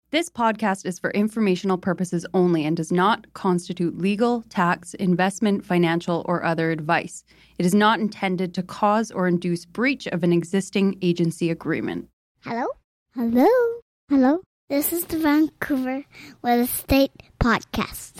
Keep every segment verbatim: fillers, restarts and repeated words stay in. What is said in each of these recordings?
This podcast is for informational purposes only and does not constitute legal, tax, investment, financial, or other advice. It is not intended to cause or induce breach of an existing agency agreement. Hello? Hello? Hello? This is the Vancouver Real Estate Podcast.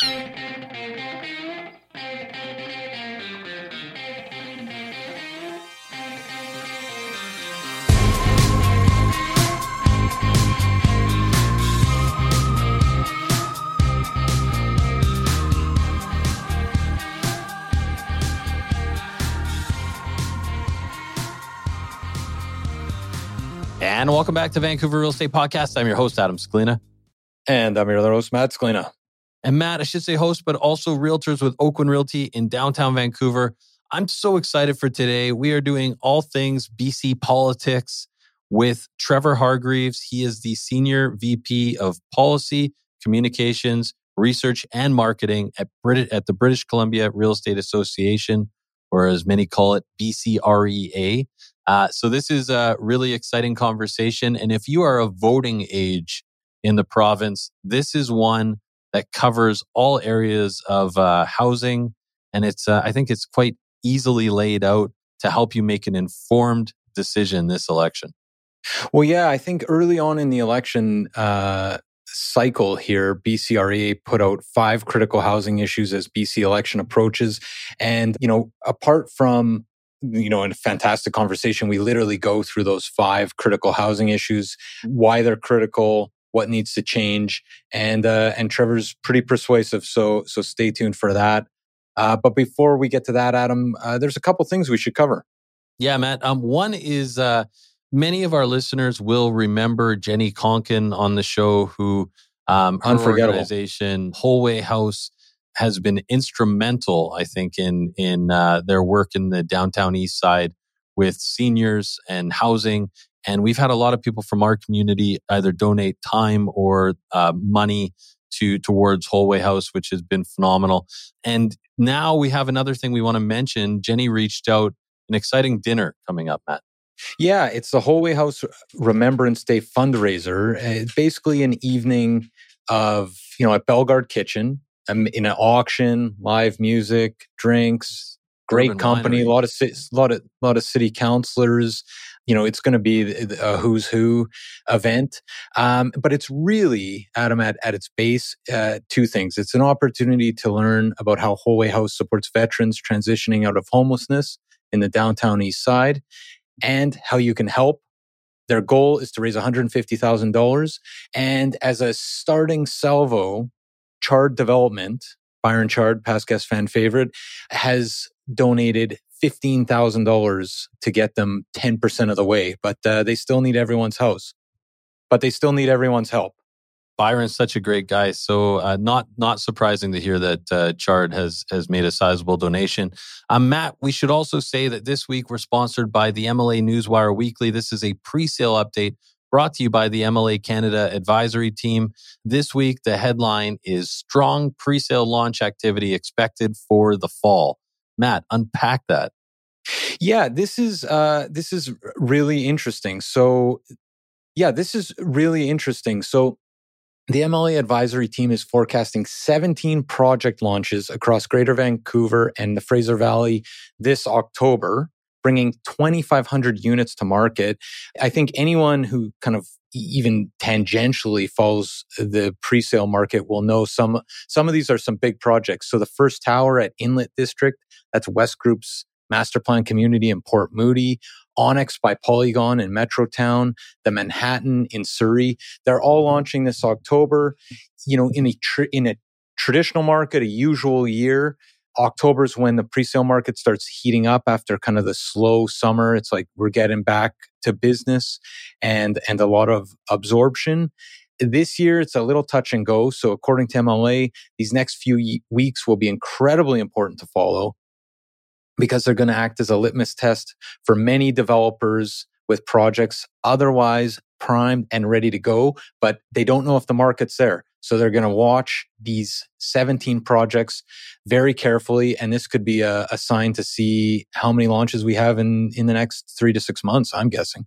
And welcome back to Vancouver Real Estate Podcast. I'm your host, Adam Scalina. And I'm your other host, Matt Scalina. And Matt, I should say host, but also realtors with Oakwyn Realty in downtown Vancouver. I'm so excited for today. We are doing all things B C politics with Trevor Hargreaves. He is the Senior V P of Policy, Communications, Research, and Marketing at, Brit- at the British Columbia Real Estate Association, or as many call it, B C R E A. Uh, so this is a really exciting conversation. And if you are of voting age in the province, this is one that covers all areas of uh, housing. And it's, uh, I think it's quite easily laid out to help you make an informed decision this election. Well, yeah, I think early on in the election uh, cycle here, B C R E A put out five critical housing issues as B C election approaches. And, you know, apart from you know, in a fantastic conversation, we literally go through those five critical housing issues, why they're critical, what needs to change, and uh, and Trevor's pretty persuasive. So so stay tuned for that. Uh, but before we get to that, Adam, uh, there's a couple things we should cover. Yeah, Matt. Um, one is uh, many of our listeners will remember Jenny Conkin on the show, who um, her Unforgettable. organization Holway House has been instrumental, I think, in in uh, their work in the downtown east side with seniors and housing. And we've had a lot of people from our community either donate time or uh, money to towards Holway House, which has been phenomenal. And now we have another thing we want to mention. Jenny reached out, an exciting dinner coming up, Matt. Yeah, it's the Holway House Remembrance Day fundraiser. It's basically an evening of, you know, at Bellegarde Kitchen, Um, in an auction, live music, drinks, great Urban company, winery. a lot of ci- lot of lot of city councilors. You know, it's going to be a who's who event. Um, but it's really, Adam, at, at its base, uh, two things. It's an opportunity to learn about how Holway House supports veterans transitioning out of homelessness in the downtown east side, and how you can help. Their goal is to raise one hundred fifty thousand dollars. And as a starting salvo, Chard Development, Byron Chard, past guest fan favorite, has donated fifteen thousand dollars to get them ten percent of the way. But uh, they still need everyone's house. But they still need everyone's help. Byron's such a great guy. So uh, not not surprising to hear that uh, Chard has has made a sizable donation. Um, Matt, we should also say that this week we're sponsored by the M L A Newswire Weekly. This is a pre-sale update brought to you by the M L A Canada Advisory Team. This week, the headline is Strong Pre-Sale Launch Activity Expected for the Fall. Matt, unpack that. Yeah, this is uh, this is really interesting. So, yeah, this is really interesting. So, the M L A Advisory Team is forecasting seventeen project launches across Greater Vancouver and the Fraser Valley this October, bringing twenty-five hundred units to market. I think anyone who kind of even tangentially follows the pre-sale market will know some some of these are some big projects. So the first tower at Inlet District, that's West Group's master plan community in Port Moody, Onyx by Polygon in Metrotown, the Manhattan in Surrey. They're all launching this October. You know, in a tr- in a traditional market, a usual year, October is when the pre-sale market starts heating up after kind of the slow summer. It's like we're getting back to business and, and a lot of absorption. This year, it's a little touch and go. So according to M L A, these next few y- weeks will be incredibly important to follow because they're going to act as a litmus test for many developers with projects otherwise primed and ready to go, but they don't know if the market's there. So they're going to watch these seventeen projects very carefully. And this could be a, a sign to see how many launches we have in, in the next three to six months, I'm guessing.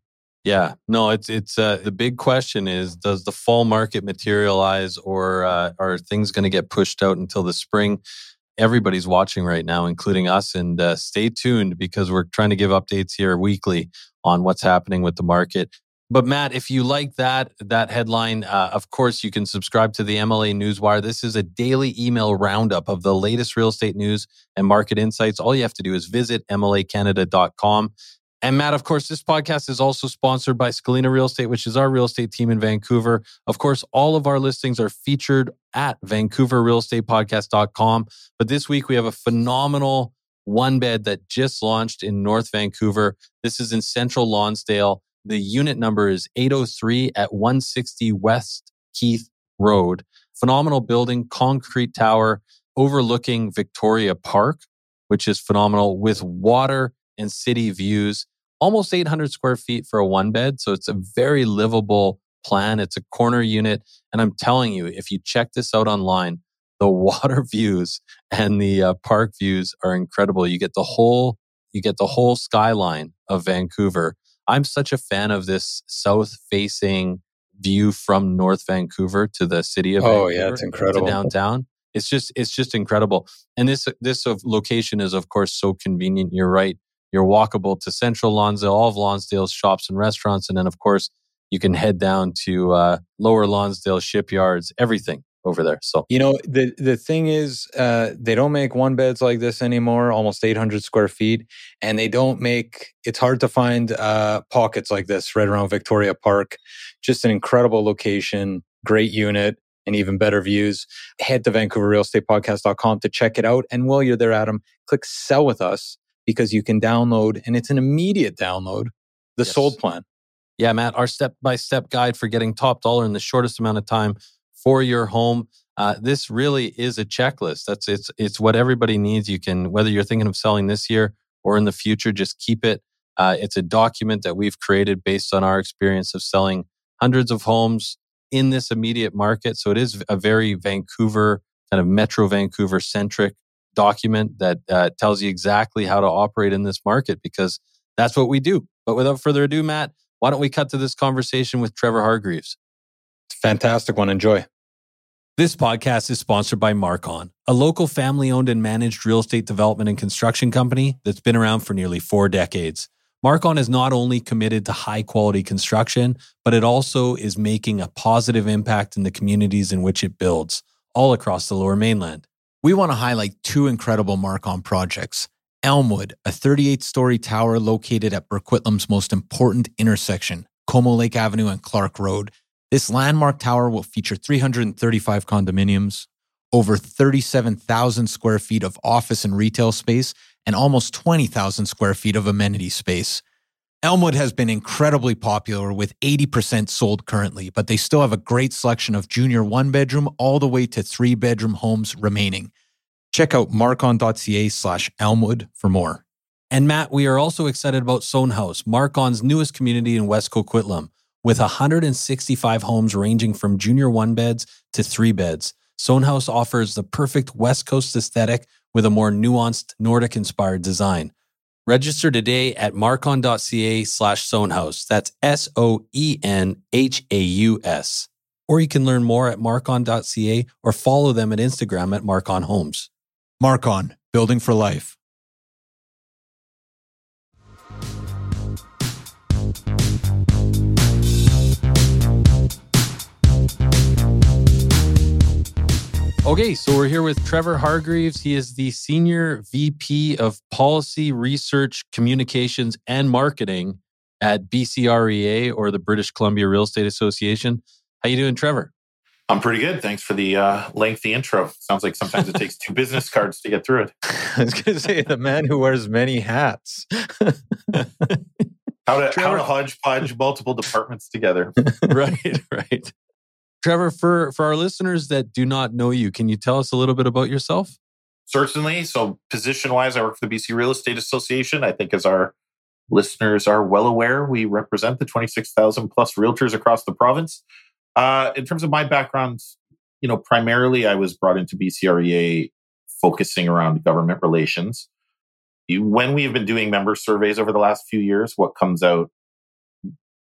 Yeah, no, it's it's uh, the big question is, does the fall market materialize, or uh, are things going to get pushed out until the spring? Everybody's watching right now, including us, and uh, stay tuned because we're trying to give updates here weekly on what's happening with the market. But Matt, if you like that that headline, uh, of course you can subscribe to the M L A Newswire. This is a daily email roundup of the latest real estate news and market insights. All you have to do is visit M L A Canada dot com. And Matt, of course, this podcast is also sponsored by Scalina Real Estate, which is our real estate team in Vancouver. Of course, all of our listings are featured at Vancouver Real Estate Podcast dot com. But this week we have a phenomenal one bed that just launched in North Vancouver. This is in Central Lonsdale. The unit number is eight oh three at one sixty West Keith Road. Phenomenal building, concrete tower overlooking Victoria Park, which is phenomenal, with water and city views. Almost eight hundred square feet for a one bed. So it's a very livable plan. It's a corner unit. And I'm telling you, if you check this out online, the water views and the uh, park views are incredible. You get the whole, you get the whole skyline of Vancouver. I'm such a fan of this south facing view from North Vancouver to the city of oh, Vancouver. Yeah, it's incredible. To downtown. It's just, it's just incredible. And this, this of location is of course so convenient. You're right. You're walkable to Central Lonsdale, all of Lonsdale's shops and restaurants. And then, of course, you can head down to uh, Lower Lonsdale shipyards, everything over there. So, you know, the, the thing is, uh, they don't make one beds like this anymore, almost eight hundred square feet. And they don't make, it's hard to find uh, pockets like this right around Victoria Park. Just an incredible location, great unit, and even better views. Head to Vancouver Real Estate Podcast dot com to check it out. And while you're there, Adam, click Sell With Us, because you can download, and it's an immediate download, the yes. sold plan. Yeah, Matt, our step-by-step guide for getting top dollar in the shortest amount of time for your home. Uh, this really is a checklist. That's it's it's what everybody needs. You can, whether you're thinking of selling this year or in the future, just keep it. Uh, it's a document that we've created based on our experience of selling hundreds of homes in this immediate market. So it is a very Vancouver, kind of Metro Vancouver centric document that uh, tells you exactly how to operate in this market, because that's what we do. But without further ado, Matt, why don't we cut to this conversation with Trevor Hargreaves? It's a fantastic one. Enjoy. This podcast is sponsored by Marcon, a local family-owned and managed real estate development and construction company that's been around for nearly four decades. Marcon is not only committed to high-quality construction, but it also is making a positive impact in the communities in which it builds, all across the Lower Mainland. We want to highlight two incredible Marcon projects. Elmwood, a thirty-eight story tower located at Burquitlam's most important intersection, Como Lake Avenue and Clark Road. This landmark tower will feature three hundred thirty-five condominiums, over thirty-seven thousand square feet of office and retail space, and almost twenty thousand square feet of amenity space. Elmwood has been incredibly popular, with eighty percent sold currently, but they still have a great selection of junior one-bedroom all the way to three-bedroom homes remaining. Check out marcon.ca slash Elmwood for more. And Matt, we are also excited about Sohn House, Marcon's newest community in West Coquitlam, with one hundred sixty-five homes ranging from junior one-beds to three-beds. Sohn House offers the perfect West Coast aesthetic with a more nuanced Nordic-inspired design. Register today at marcon.ca slash Sohnhaus. That's S O E N H A U S. Or you can learn more at marcon.ca or follow them at Instagram at Marcon Homes. Marcon, building for life. Okay, so we're here with Trevor Hargreaves. He is the Senior V P of Policy, Research, Communications, and Marketing at B C R E A, or the British Columbia Real Estate Association. How you doing, Trevor? I'm pretty good. Thanks for the uh, lengthy intro. Sounds like sometimes it takes two business cards to get through it. I was going to say, the man who wears many hats. How to, how to hodgepodge multiple departments together. Right, right. Trevor, for, for our listeners that do not know you, can you tell us a little bit about yourself? Certainly. So position-wise, I work for the B C Real Estate Association. I think as our listeners are well aware, we represent the twenty-six thousand plus realtors across the province. Uh, in terms of my background, you know, primarily I was brought into B C R E A focusing around government relations. When we have been doing member surveys over the last few years, what comes out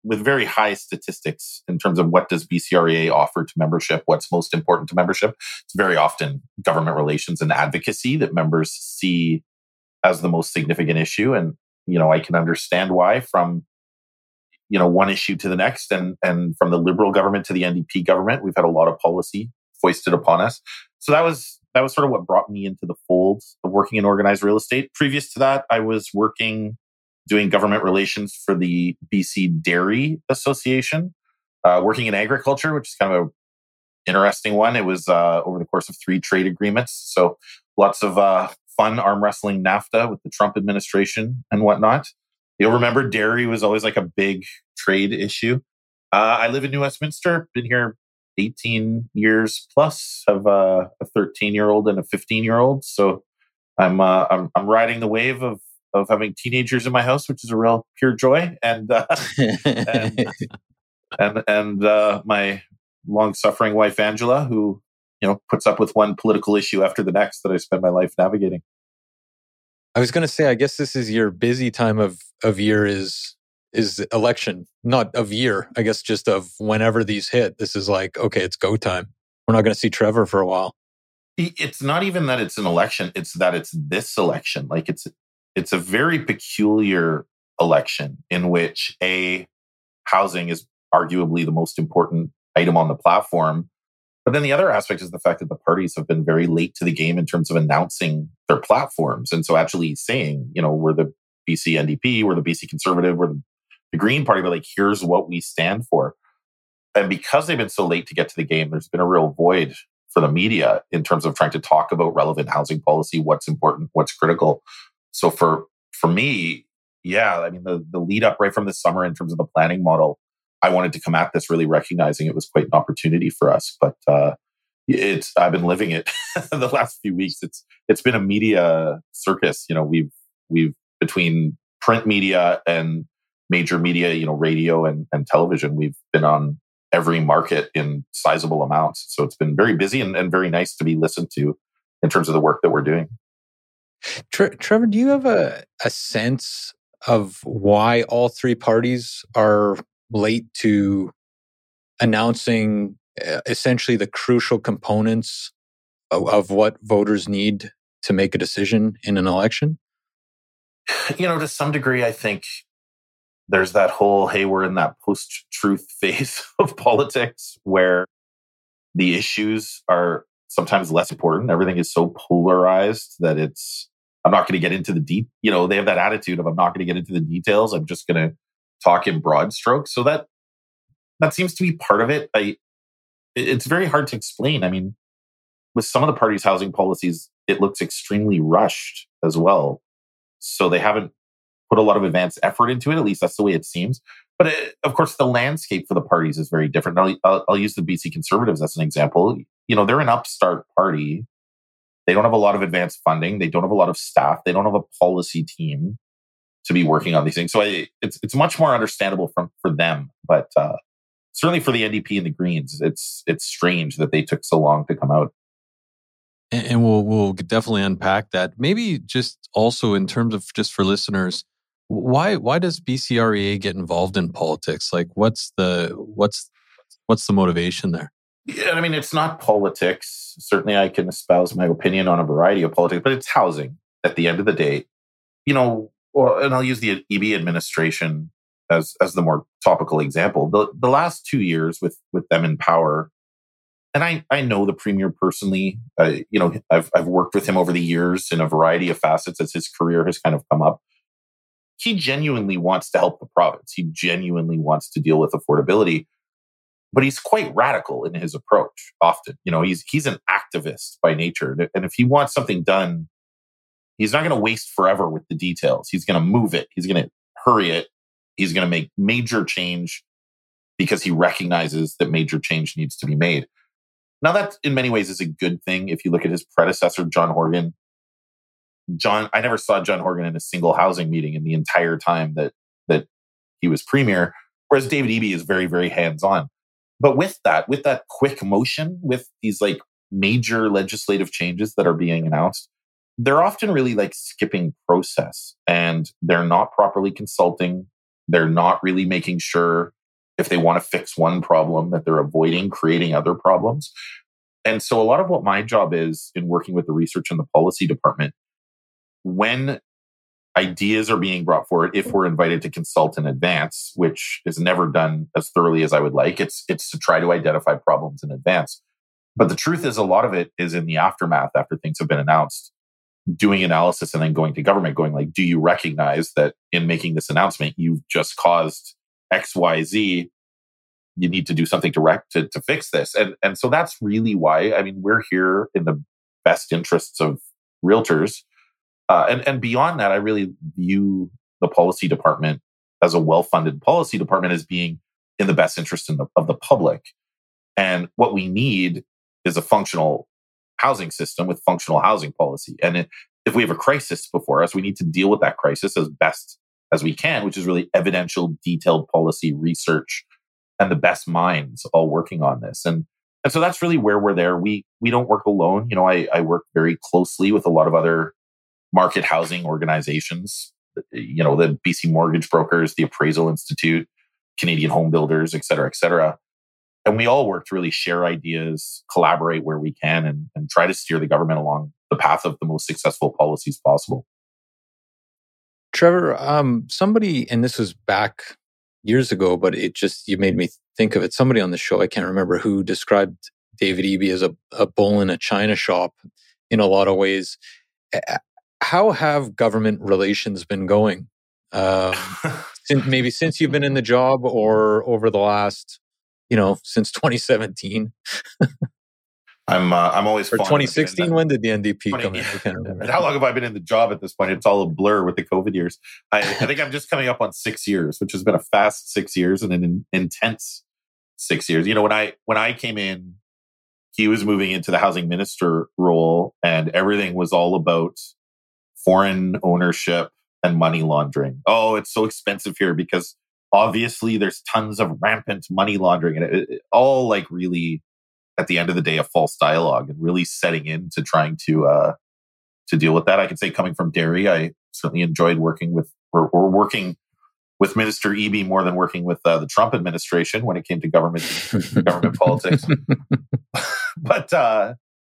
with very high statistics in terms of what does B C R E A offer to membership, what's most important to membership. It's very often government relations and advocacy that members see as the most significant issue. And, you know, I can understand why from, you know, one issue to the next, and, and from the Liberal government to the N D P government, we've had a lot of policy foisted upon us. So that was, that was sort of what brought me into the fold of working in organized real estate. Previous to that, I was working doing government relations for the B C Dairy Association, uh, working in agriculture, which is kind of an interesting one. It was uh, over the course of three trade agreements. So lots of uh, fun arm wrestling NAFTA with the Trump administration and whatnot. You'll remember dairy was always like a big trade issue. Uh, I live in New Westminster, been here eighteen years plus, have uh, a thirteen-year-old and a fifteen-year-old. So I'm, uh, I'm I'm riding the wave of of having teenagers in my house, which is a real pure joy. And uh, and and, and uh, my long-suffering wife, Angela, who, you know, puts up with one political issue after the next that I spend my life navigating. I was going to say, I guess this is your busy time of, of year is is election, not of year, I guess just of whenever these hit. This is like, okay, it's go time. We're not going to see Trevor for a while. It's not even that it's an election. It's that it's this election. Like it's It's a very peculiar election in which a housing is arguably the most important item on the platform. But then the other aspect is the fact that the parties have been very late to the game in terms of announcing their platforms. And so actually saying, you know, we're the B C N D P, we're the B C Conservative, we're the Green Party, but like, here's what we stand for. And because they've been so late to get to the game, there's been a real void for the media in terms of trying to talk about relevant housing policy, what's important, what's critical. So for for me, yeah, I mean, the, the lead up right from the summer in terms of the planning model, I wanted to come at this really recognizing it was quite an opportunity for us. But uh, it's I've been living it the last few weeks. It's it's been a media circus. You know, we've we've between print media and major media, you know, radio and, and television, we've been on every market in sizable amounts. So it's been very busy and, and very nice to be listened to in terms of the work that we're doing. Tre- Trevor, do you have a, a sense of why all three parties are late to announcing uh, essentially the crucial components of, of what voters need to make a decision in an election? You know, to some degree, I think there's that whole, hey, we're in that post-truth phase of politics where the issues are sometimes less important. Everything is so polarized that it's, I'm not going to get into the deep, you know, they have that attitude of, I'm not going to get into the details. I'm just going to talk in broad strokes. So that, that seems to be part of it. I, it's very hard to explain. I mean, with some of the party's housing policies, it looks extremely rushed as well. So they haven't put a lot of advanced effort into it. At least that's the way it seems. But it, of course, the landscape for the parties is very different. I'll, I'll, I'll use the B C Conservatives as an example. You know, they're an upstart party. They don't have a lot of advanced funding. They don't have a lot of staff. They don't have a policy team to be working on these things. So I, it's it's much more understandable from for them. But uh, certainly for the N D P and the Greens, it's it's strange that they took so long to come out. And, and we'll we'll definitely unpack that. Maybe just also in terms of just for listeners, why why does B C R E A get involved in politics? Like, what's the what's what's the motivation there? Yeah, I mean, it's not politics. Certainly, I can espouse my opinion on a variety of politics, but it's housing at the end of the day. You know, well, and I'll use the E B administration as as the more topical example. The the last two years with with them in power, and I I know the premier personally. Uh, you know, I've I've worked with him over the years in a variety of facets as his career has kind of come up. He genuinely wants to help the province. He genuinely wants to deal with affordability. But he's quite radical in his approach often. You know, he's he's an activist by nature. And if he wants something done, he's not going to waste forever with the details. He's going to move it. He's going to hurry it. He's going to make major change because he recognizes that major change needs to be made. Now, that in many ways is a good thing. If you look at his predecessor, John Horgan, John, I never saw John Horgan in a single housing meeting in the entire time that that he was premier, whereas David Eby is very, very hands-on. But with that, with that quick motion, with these like major legislative changes that are being announced, they're often really like skipping process and they're not properly consulting They're not really making sure if they want to fix one problem that they're avoiding creating other problems. And so a lot of what my job is in working with the research and the policy department, when ideas are being brought forward, if we're invited to consult in advance, which is never done as thoroughly as I would like, it's it's to try to identify problems in advance. But the truth is, a lot of it is in the aftermath after things have been announced, doing analysis and then going to government, going like, do you recognize that in making this announcement, you've just caused X, Y, Z? You need to do something to, rec- to, to fix this. And, and so that's really why, I mean, we're here in the best interests of realtors. Uh, and, and beyond that, I really view the policy department as a well-funded policy department as being in the best interest in the, of the public. And what we need is a functional housing system with functional housing policy. And it, if we have a crisis before us, we need to deal with that crisis as best as we can, which is really evidential, detailed policy research and the best minds all working on this. And, and so that's really where we're there. We we don't work alone. You know, I, I work very closely with a lot of other market housing organizations, you know, the B C Mortgage Brokers, the Appraisal Institute, Canadian Home Builders, et cetera, et cetera. And we all work to really share ideas, collaborate where we can, and, and try to steer the government along the path of the most successful policies possible. Trevor, um, somebody, and this was back years ago, but it just, you made me think of it. Somebody on the show, I can't remember who, described David Eby as a, a bull in a china shop in a lot of ways. How have government relations been going? Um, since, maybe since you've been in the job or over the last, you know, since twenty seventeen. I'm uh, I'm always or twenty sixteen. When did the N D P come in? I can't remember. How long have I been in the job at this point? It's all a blur with the COVID years. I, I think I'm just coming up on six years, which has been a fast six years and an in, intense six years. You know, when I when I came in, he was moving into the housing minister role, and everything was all about foreign ownership and money laundering. Oh, it's so expensive here because obviously there's tons of rampant money laundering, and it, it, all like really, at the end of the day, a false dialogue, and really setting into trying to uh, to deal with that. I can say, coming from Derry, I certainly enjoyed working with or, or working with Minister Eby more than working with uh, the Trump administration when it came to government government politics. But uh,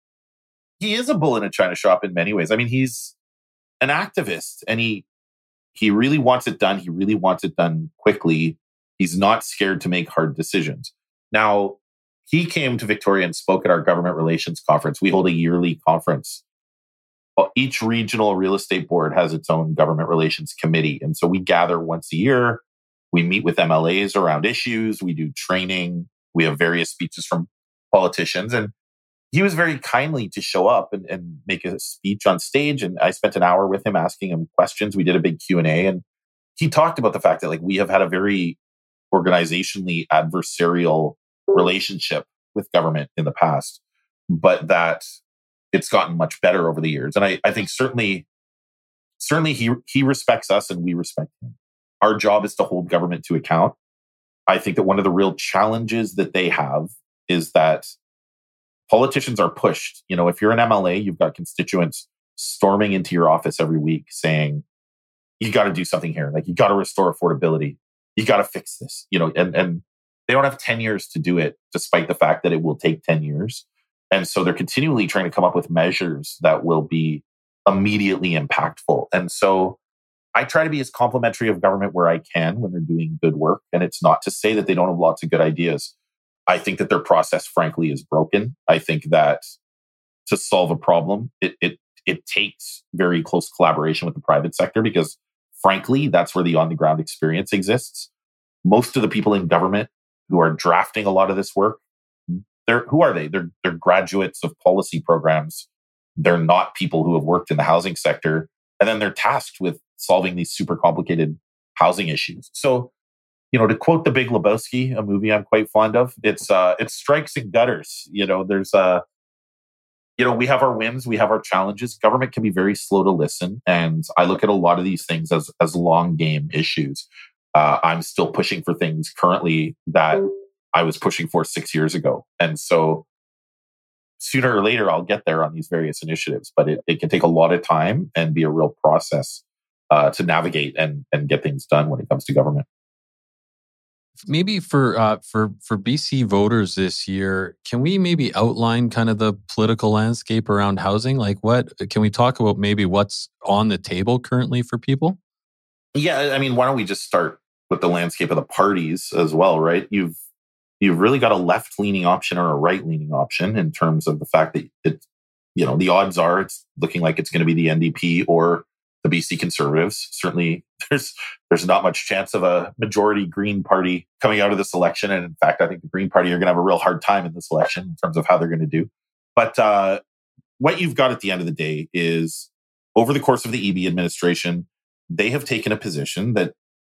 he is a bull in a china shop in many ways. I mean, he's an activist, and he he really wants it done. He really wants it done quickly. He's not scared to make hard decisions. Now, he came to Victoria and spoke at our government relations conference. We hold a yearly conference. Well, each regional real estate board has its own government relations committee. And so we gather once a year. We meet with M L As around issues. We do training. We have various speeches from politicians. And he was very kindly to show up and, and make a speech on stage. And I spent an hour with him asking him questions. We did a big Q and A. And he talked about the fact that like we have had a very organizationally adversarial relationship with government in the past, but that it's gotten much better over the years. And I, I think certainly, certainly he he respects us and we respect him. Our job is to hold government to account. I think that one of the real challenges that they have is that politicians are pushed. You know, if you're an M L A, you've got constituents storming into your office every week saying, you got to do something here. Like, you got to restore affordability. You got to fix this, you know, and, and they don't have ten years to do it, despite the fact that it will take ten years. And so they're continually trying to come up with measures that will be immediately impactful. And so I try to be as complimentary of government where I can when they're doing good work. And it's not to say that they don't have lots of good ideas. I think that their process, frankly, is broken. I think that to solve a problem, it it it takes very close collaboration with the private sector, because frankly, that's where the on-the-ground experience exists. Most of the people in government who are drafting a lot of this work, they're who are they? They're they're graduates of policy programs. They're not people who have worked in the housing sector, and then they're tasked with solving these super complicated housing issues. So, you know, to quote The Big Lebowski, a movie I'm quite fond of, it's uh, it's strikes and gutters. You know, there's uh, you know, we have our wins, we have our challenges. Government can be very slow to listen, and I look at a lot of these things as as long game issues. Uh, I'm still pushing for things currently that I was pushing for six years ago, and so sooner or later I'll get there on these various initiatives. But it, it can take a lot of time and be a real process uh, to navigate and and get things done when it comes to government. Maybe for uh, for for B C voters this year, can we maybe outline kind of the political landscape around housing? Like, what can we talk about? Maybe what's on the table currently for people? Yeah, I mean, why don't we just start with the landscape of the parties as well, right? You've you've really got a left-leaning option or a right-leaning option in terms of the fact that it, you know, the odds are it's looking like it's going to be the N D P or the B C Conservatives. Certainly, there's there's not much chance of a majority Green Party coming out of this election. And in fact, I think the Green Party are going to have a real hard time in this election in terms of how they're going to do. But uh, what you've got at the end of the day is, over the course of the E B administration, they have taken a position that,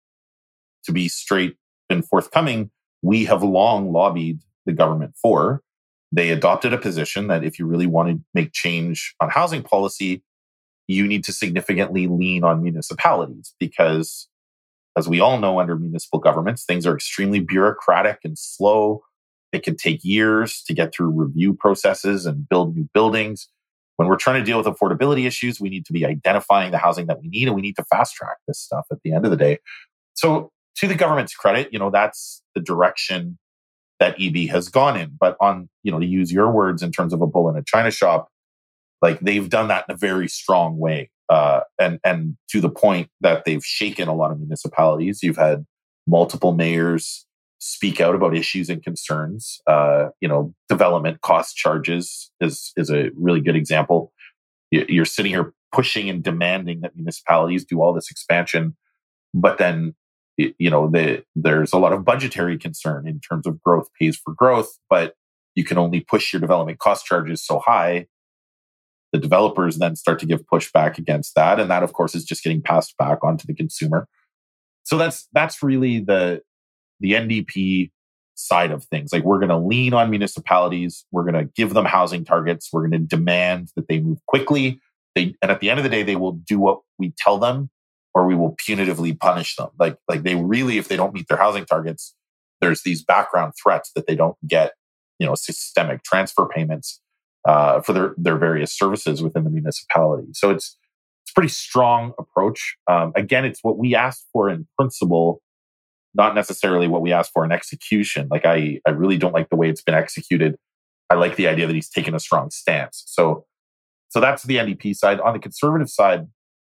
to be straight and forthcoming, we have long lobbied the government for. They adopted a position that if you really want to make change on housing policy, you need to significantly lean on municipalities because, as we all know, under municipal governments, things are extremely bureaucratic and slow. It can take years to get through review processes and build new buildings. When we're trying to deal with affordability issues, we need to be identifying the housing that we need, and we need to fast track this stuff at the end of the day. So, to the government's credit, you know, that's the direction that E B has gone in. But on, you know, to use your words in terms of a bull in a china shop, like they've done that in a very strong way. Uh, and, and to the point that they've shaken a lot of municipalities. You've had multiple mayors speak out about issues and concerns. Uh, you know, development cost charges is, is a really good example. You're sitting here pushing and demanding that municipalities do all this expansion, but then, you know, the, there's a lot of budgetary concern in terms of growth pays for growth, but you can only push your development cost charges so high. The developers then start to give pushback against that. And that, of course, is just getting passed back onto the consumer. So that's that's really the, the N D P side of things. Like, we're going to lean on municipalities. We're going to give them housing targets. We're going to demand that they move quickly. They, and at the end of the day, they will do what we tell them, or we will punitively punish them. Like, like they really, if they don't meet their housing targets, there's these background threats that they don't get, you know, systemic transfer payments uh, for their, their various services within the municipality. So it's, it's a pretty strong approach. Um, again, it's what we asked for in principle, not necessarily what we asked for in execution. Like, I, I really don't like the way it's been executed. I like the idea that he's taken a strong stance. So, so that's the N D P side. On the Conservative side,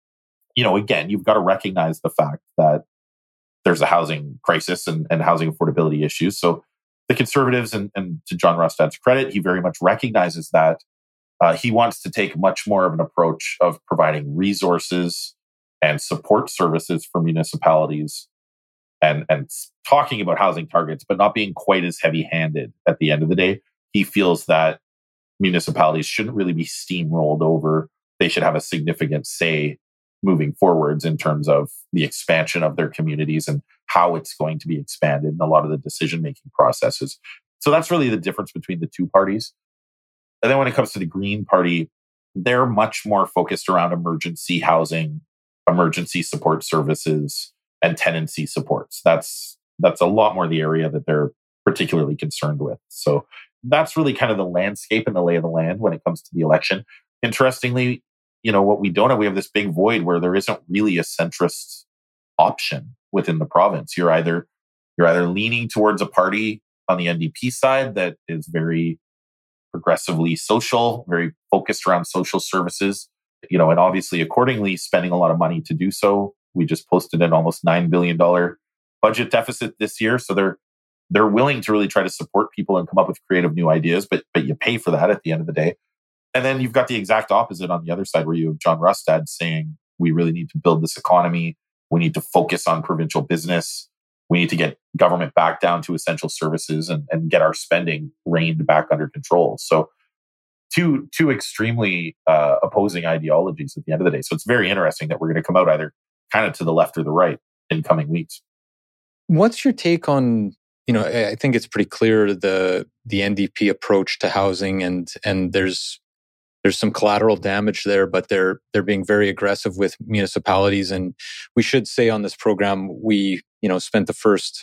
you know, again, you've got to recognize the fact that there's a housing crisis and, and housing affordability issues. So the Conservatives, and, and to John Rustad's credit, he very much recognizes that. Uh, he wants to take much more of an approach of providing resources and support services for municipalities and, and talking about housing targets, but not being quite as heavy-handed at the end of the day. He feels that municipalities shouldn't really be steamrolled over. They should have a significant say moving forwards in terms of the expansion of their communities and how it's going to be expanded in a lot of the decision-making processes. So that's really the difference between the two parties. And then when it comes to the Green Party, they're much more focused around emergency housing, emergency support services, and tenancy supports. That's that's a lot more the area that they're particularly concerned with. So that's really kind of the landscape and the lay of the land when it comes to the election. Interestingly, you know, what we don't have, we have this big void where there isn't really a centrist option within the province. You're either you're either leaning towards a party on the N D P side that is very progressively social, very focused around social services, you know, and obviously accordingly spending a lot of money to do so. We just posted an almost nine billion dollars budget deficit this year. So they're they're willing to really try to support people and come up with creative new ideas, but but you pay for that at the end of the day. And then you've got the exact opposite on the other side, where you have John Rustad saying, we really need to build this economy. We need to focus on provincial business. We need to get government back down to essential services and, and get our spending reined back under control. So two, two extremely uh, opposing ideologies at the end of the day. So it's very interesting that we're going to come out either kind of to the left or the right in coming weeks. What's your take on, you know, I think it's pretty clear the the N D P approach to housing, and and there's there's some collateral damage there, but they're they're being very aggressive with municipalities. And we should say on this program, we, you know, spent the first,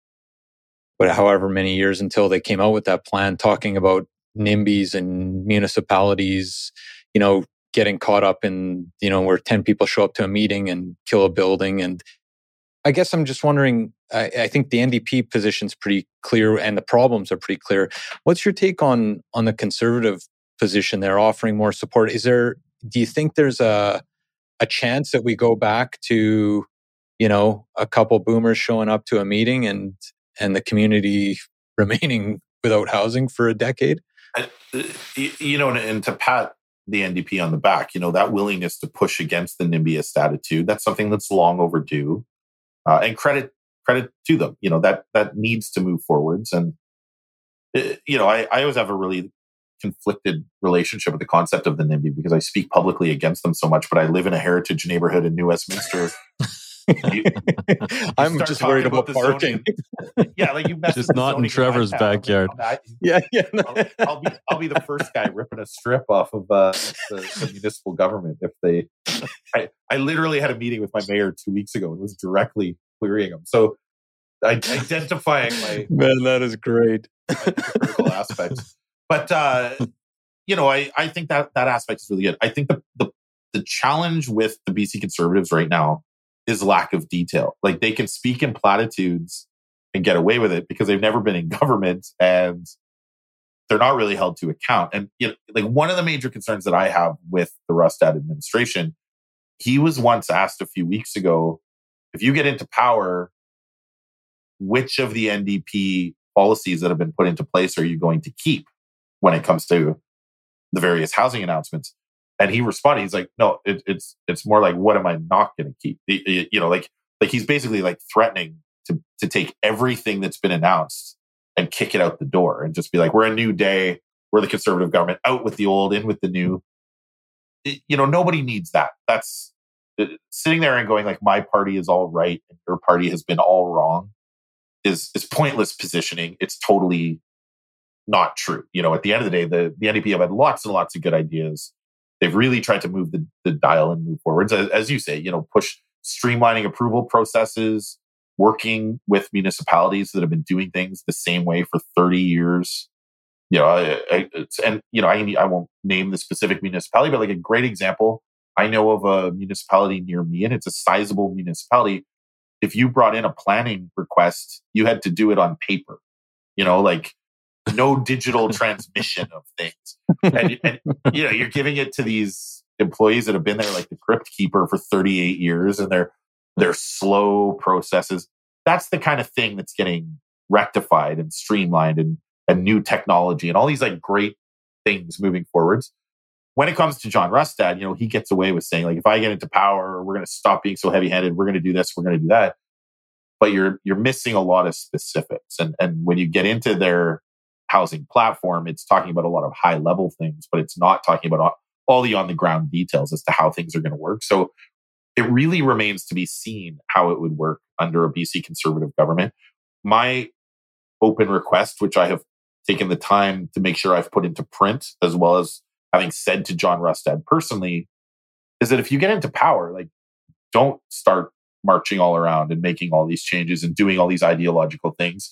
what, however many years until they came out with that plan, talking about NIMBYs and municipalities, you know, getting caught up in, you know, where ten people show up to a meeting and kill a building. And I guess I'm just wondering, I, I think the N D P position's pretty clear and the problems are pretty clear. What's your take on on the Conservative position? They're offering more support. Is there, do you think there's a a chance that we go back to, you know, a couple boomers showing up to a meeting and and the community remaining without housing for a decade? I, you know, and, and to pat the N D P on the back, you know, that willingness to push against the NIMBYist attitude, that's something that's long overdue. Uh, and credit credit to them, you know, that that needs to move forwards. And, you know, I, I always have a really conflicted relationship with the concept of the NIMBY because I speak publicly against them so much, but I live in a heritage neighborhood in New Westminster. You, you I'm just worried about, about parking. Zoning. Yeah, like you mess just not in Trevor's backyard. I, yeah, yeah. I'll, I'll be I'll be the first guy ripping a strip off of uh, the, the municipal government if they. I, I literally had a meeting with my mayor two weeks ago and was directly querying them. So, I, identifying my man, that is great. My critical aspects. But, uh, you know, I, I think that that aspect is really good. I think the, the the challenge with the B C Conservatives right now is lack of detail. Like they can speak in platitudes and get away with it because they've never been in government and they're not really held to account. And you know, like one of the major concerns that I have with the Rustad administration, he was once asked a few weeks ago, if you get into power, which of the N D P policies that have been put into place are you going to keep when it comes to the various housing announcements? And he responded, he's like, no, it, it's it's more like, what am I not going to keep? You know, like like he's basically like threatening to to take everything that's been announced and kick it out the door and just be like, we're a new day, we're the Conservative government, out with the old, in with the new. It, you know, nobody needs that. That's it, sitting there and going like, my party is all right and your party has been all wrong is is pointless positioning. It's totally not true. You know, at the end of the day, the, the N D P have had lots and lots of good ideas. They've really tried to move the, the dial and move forwards. As, as you say, you know, push streamlining approval processes, working with municipalities that have been doing things the same way for thirty years. You know, I, I, it's, and, you know, I, I won't name the specific municipality, but like a great example, I know of a municipality near me, and it's a sizable municipality. If you brought in a planning request, you had to do it on paper, you know, like no digital transmission of things. And, and, you know, you're giving it to these employees that have been there like the crypt keeper for thirty-eight years and they're, they're slow processes. That's the kind of thing that's getting rectified and streamlined and, and new technology and all these like great things moving forwards. When it comes to John Rustad, you know, he gets away with saying like, if I get into power, we're going to stop being so heavy-handed. We're going to do this. We're going to do that. But you're you're missing a lot of specifics. And and when you get into their housing platform, it's talking about a lot of high-level things, but it's not talking about all, all the on-the-ground details as to how things are going to work. So it really remains to be seen how it would work under a B C Conservative government. My open request, which I have taken the time to make sure I've put into print, as well as having said to John Rustad personally, is that if you get into power, like, don't start marching all around and making all these changes and doing all these ideological things.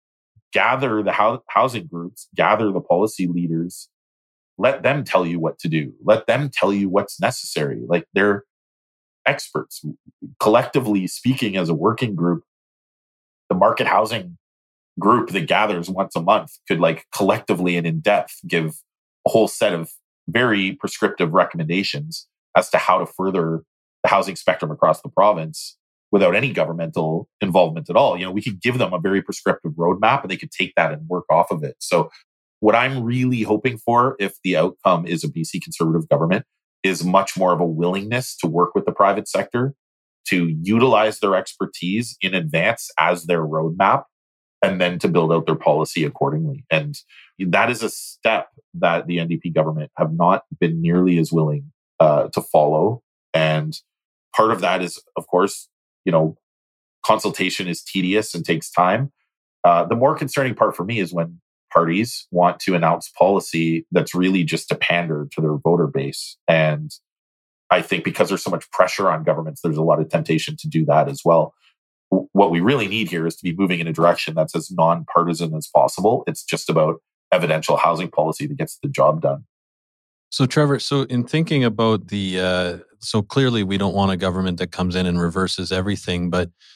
Gather the ho- housing groups, gather the policy leaders, let them tell you what to do. Let them tell you what's necessary. Like, they're experts. Collectively speaking, as a working group, the market housing group that gathers once a month could, like, collectively and in depth give a whole set of very prescriptive recommendations as to how to further the housing spectrum across the province without any governmental involvement at all. You know, we could give them a very prescriptive roadmap and they could take that and work off of it. So what I'm really hoping for, if the outcome is a B C Conservative government, is much more of a willingness to work with the private sector, to utilize their expertise in advance as their roadmap, and then to build out their policy accordingly. And that is a step that the N D P government have not been nearly as willing uh, to follow. And part of that is, of course, you know, consultation is tedious and takes time. Uh, the more concerning part for me is when parties want to announce policy that's really just to pander to their voter base. And I think because there's so much pressure on governments, there's a lot of temptation to do that as well. What we really need here is to be moving in a direction that's as nonpartisan as possible. It's just about evidential housing policy that gets the job done. So, Trevor, so in thinking about the, uh, so clearly we don't want a government that comes in and reverses everything, but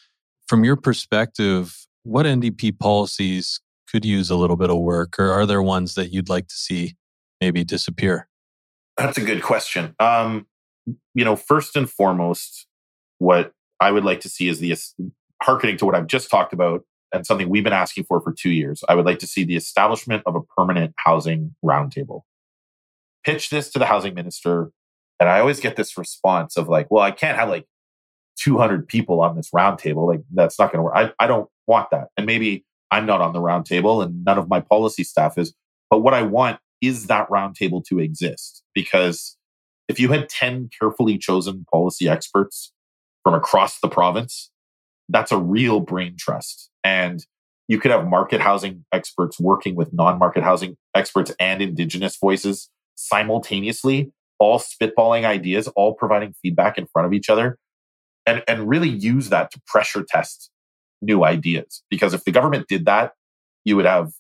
from your perspective, what N D P policies could use a little bit of work, or are there ones that you'd like to see maybe disappear? That's a good question. Um, you know, first and foremost, what I would like to see is the, hearkening to what I've just talked about and something we've been asking for for two years, I would like to see the establishment of a permanent housing roundtable. Pitch this to the housing minister. And I always get this response of like, well, I can't have like two hundred people on this roundtable. Like, that's not going to work. I, I don't want that. And maybe I'm not on the roundtable and none of my policy staff is. But what I want is that roundtable to exist. Because if you had ten carefully chosen policy experts from across the province, that's a real brain trust. And you could have market housing experts working with non-market housing experts and Indigenous voices simultaneously, all spitballing ideas, all providing feedback in front of each other, and, and really use that to pressure test new ideas. Because if the government did that, you would have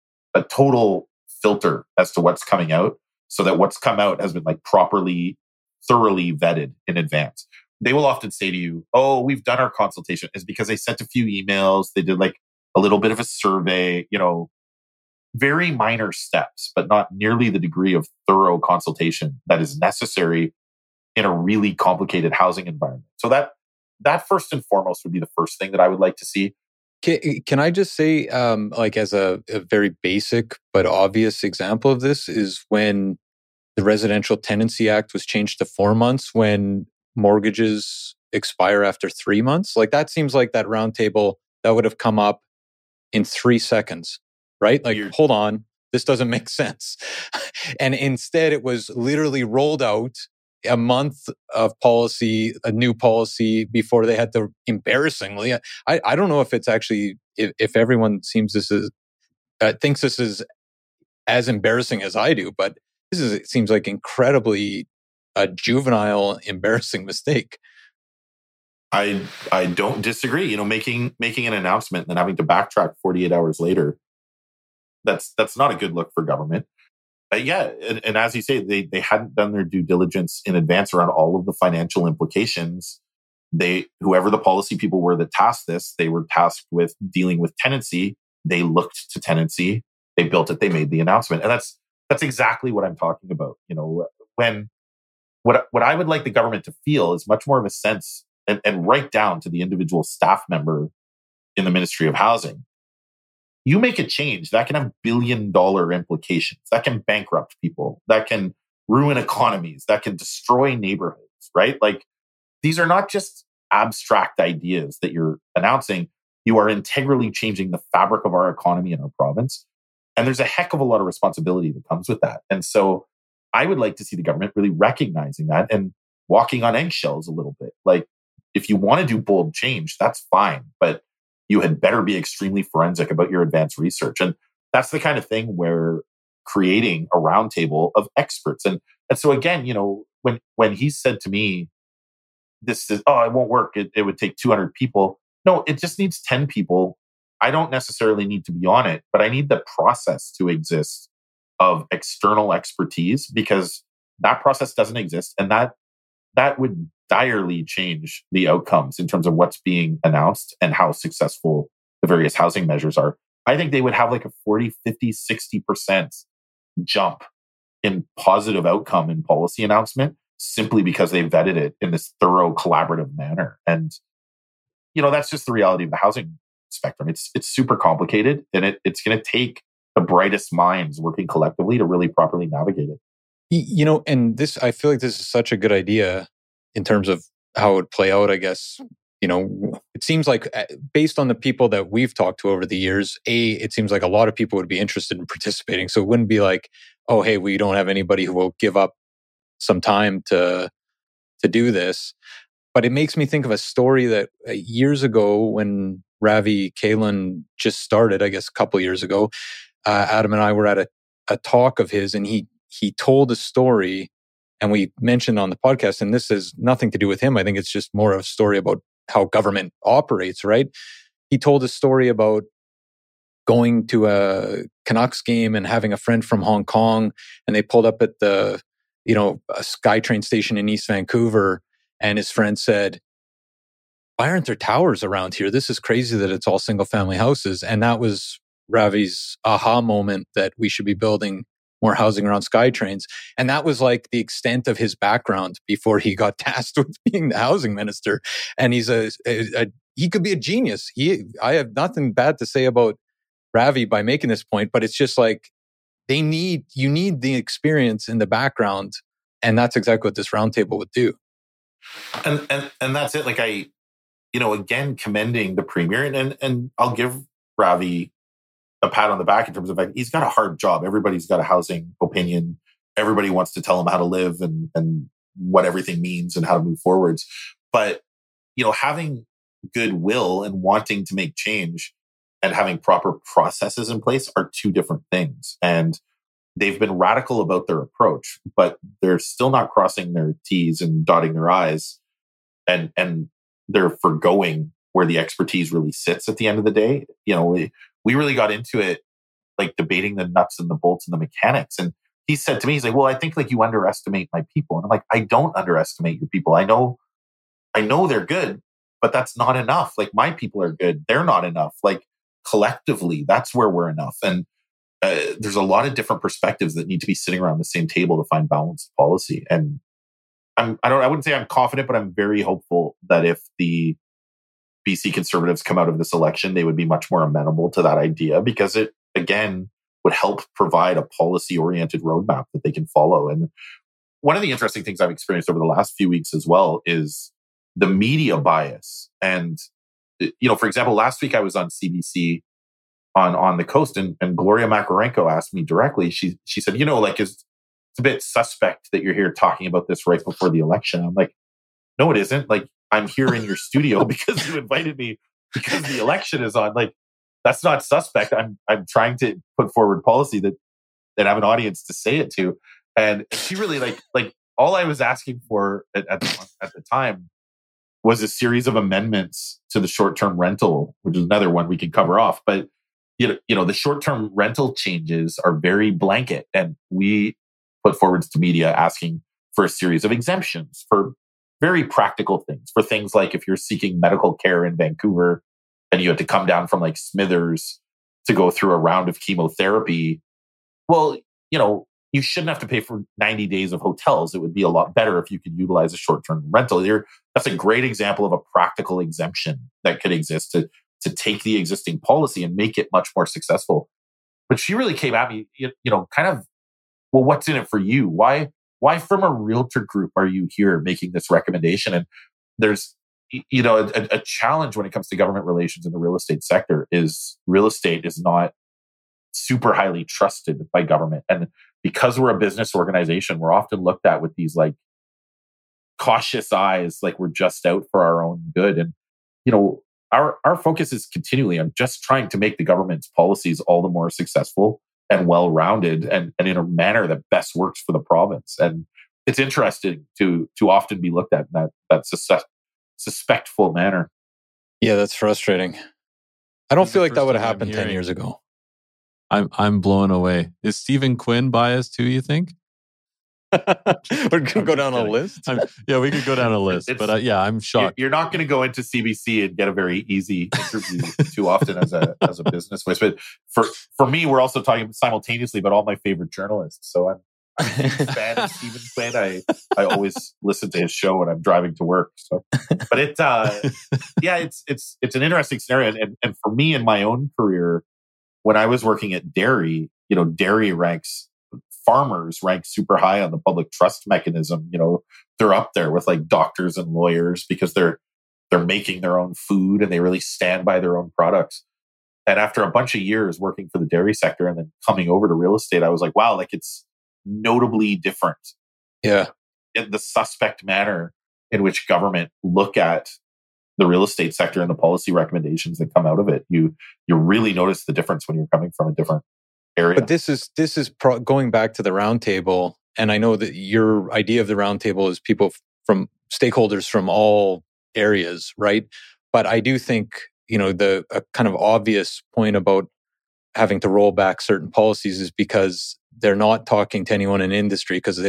a total filter as to what's coming out, so that what's come out has been like properly, thoroughly vetted in advance. They will often say to you, oh, we've done our consultation. It's because they sent a few emails. They did like a little bit of a survey, you know, very minor steps, but not nearly the degree of thorough consultation that is necessary in a really complicated housing environment. So that, that first and foremost would be the first thing that I would like to see. Can, can I just say, um, like as a, a very basic but obvious example of this is when the Residential Tenancy Act was changed to four months when mortgages expire after three months. Like that seems like that roundtable that would have come up in three seconds, right? Like, You're... hold on, this doesn't make sense. And instead it was literally rolled out a month of policy, a new policy before they had to, embarrassingly, I, I don't know if it's actually, if, if everyone seems this is, uh, thinks this is as embarrassing as I do, but this is, it seems like incredibly a juvenile, embarrassing mistake. I I don't disagree. You know, making making an announcement and then having to backtrack forty-eight hours later, that's that's not a good look for government. But yeah, and, and as you say, they they hadn't done their due diligence in advance around all of the financial implications. They, whoever the policy people were that tasked this, they were tasked with dealing with tenancy. They looked to tenancy. They built it. They made the announcement, and that's that's exactly what I'm talking about. You know, when what what I would like the government to feel is much more of a sense, and, and right down to the individual staff member in the Ministry of Housing. You make a change that can have billion dollar implications, that can bankrupt people, that can ruin economies, that can destroy neighborhoods, right? Like, these are not just abstract ideas that you're announcing. You are integrally changing the fabric of our economy in our province. And there's a heck of a lot of responsibility that comes with that. And so I would like to see the government really recognizing that and walking on eggshells a little bit. Like, if you want to do bold change, that's fine. But you had better be extremely forensic about your advanced research. And that's the kind of thing where creating a roundtable of experts. And, and so again, you know, when, when he said to me, this is, oh, it won't work. It, it would take two hundred people. No, it just needs ten people. I don't necessarily need to be on it, but I need the process to exist of external expertise, because that process doesn't exist. And that, that would direly change the outcomes in terms of what's being announced and how successful the various housing measures are. I think they would have like a forty, fifty, sixty percent jump in positive outcome in policy announcement simply because they vetted it in this thorough collaborative manner. And, you know, that's just the reality of the housing spectrum. It's it's super complicated, and it, it's going to take the brightest minds working collectively to really properly navigate it. You know, and this, I feel like this is such a good idea in terms of how it would play out, I guess. You know, it seems like based on the people that we've talked to over the years, A, it seems like a lot of people would be interested in participating. So it wouldn't be like, oh, hey, we don't have anybody who will give up some time to to do this. But it makes me think of a story that uh, years ago when Ravi Kahlon just started, I guess a couple years ago, uh, Adam and I were at a, a talk of his, and he he told a story. And we mentioned on the podcast, and this has nothing to do with him. I think it's just more of a story about how government operates, right? He told a story about going to a Canucks game and having a friend from Hong Kong, and they pulled up at the, you know, a SkyTrain station in East Vancouver, and his friend said, why aren't there towers around here? This is crazy that it's all single family houses. And that was Ravi's aha moment that we should be building more housing around SkyTrains. And that was like the extent of his background before he got tasked with being the housing minister. And he's a, a, a he could be a genius. He, I have nothing bad to say about Ravi by making this point, but it's just like they need, you need the experience in the background. And that's exactly what this roundtable would do. And, and, and that's it. Like I, you know, again, commending the premier and, and, and I'll give Ravi a pat on the back in terms of like, he's got a hard job. Everybody's got a housing opinion. Everybody wants to tell him how to live and, and what everything means and how to move forwards. But, you know, having goodwill and wanting to make change and having proper processes in place are two different things. And they've been radical about their approach, but they're still not crossing their T's and dotting their I's. And, and they're forgoing where the expertise really sits at the end of the day. You know, we, we really got into it, like debating the nuts and the bolts and the mechanics. And he said to me, he's like, well, I think like you underestimate my people. And I'm like, I don't underestimate your people. I know, I know they're good, but that's not enough. Like my people are good. They're not enough. Like collectively, that's where we're enough. And uh, there's a lot of different perspectives that need to be sitting around the same table to find balanced policy. And I'm, I don't, I wouldn't say I'm confident, but I'm very hopeful that if the B C Conservatives come out of this election, they would be much more amenable to that idea because it, again, would help provide a policy-oriented roadmap that they can follow. And one of the interesting things I've experienced over the last few weeks as well is the media bias. And, you know, for example, last week I was on C B C on, on the coast and, and Gloria Makarenko asked me directly, she, she said, you know, like, it's, it's a bit suspect that you're here talking about this right before the election. I'm like, no, it isn't. Like, I'm here in your studio because you invited me because the election is on. Like, that's not suspect. I'm I'm trying to put forward policy that that I have an audience to say it to. And she really like like all I was asking for at, at, the, at the time was a series of amendments to the short-term rental, which is another one we can cover off. But you know, you know, the short-term rental changes are very blanket, and we put forwards to media asking for a series of exemptions for very practical things, for things like if you're seeking medical care in Vancouver and you had to come down from like Smithers to go through a round of chemotherapy, well, you know, you shouldn't have to pay for ninety days of hotels. It would be a lot better if you could utilize a short-term rental. You're, that's a great example of a practical exemption that could exist to, to take the existing policy and make it much more successful. But she really came at me, you, you know, kind of, well, what's in it for you? Why? Why from a realtor group are you here making this recommendation? And there's, you know, a, a challenge when it comes to government relations in the real estate sector is real estate is not super highly trusted by government. And because we're a business organization, we're often looked at with these like cautious eyes, like we're just out for our own good. And, you know, our, our focus is continually on just trying to make the government's policies all the more successful and well-rounded and, and in a manner that best works for the province. And it's interesting to to often be looked at in that, that sus- suspectful manner. Yeah, that's frustrating. I don't feel like that would have happened ten years ago. I'm I'm blown away. Is Stephen Quinn biased too, you think? We're going to go down a list? I'm, yeah, we could go down a list. It's, but uh, yeah, I'm shocked. You're not going to go into C B C and get a very easy interview too often as a as a business voice. But for, for me, we're also talking simultaneously about all my favorite journalists. So I'm, I'm a huge fan of Stephen Quinn. I, I always listen to his show when I'm driving to work. So, but it, uh, yeah, it's it's it's an interesting scenario. And, and for me in my own career, when I was working at Dairy, you know, Dairy ranks farmers rank super high on the public trust mechanism. You know, they're up there with like doctors and lawyers because they're they're making their own food and they really stand by their own products. And after a bunch of years working for the dairy sector and then coming over to real estate, I was like, wow, like it's notably different. Yeah. In the suspect manner in which government look at the real estate sector and the policy recommendations that come out of it. You you really notice the difference when you're coming from a different area. But this is this is pro- going back to the roundtable, and I know that your idea of the roundtable is people f- from stakeholders from all areas, right? But I do think, you know, the a kind of obvious point about having to roll back certain policies is because they're not talking to anyone in industry because they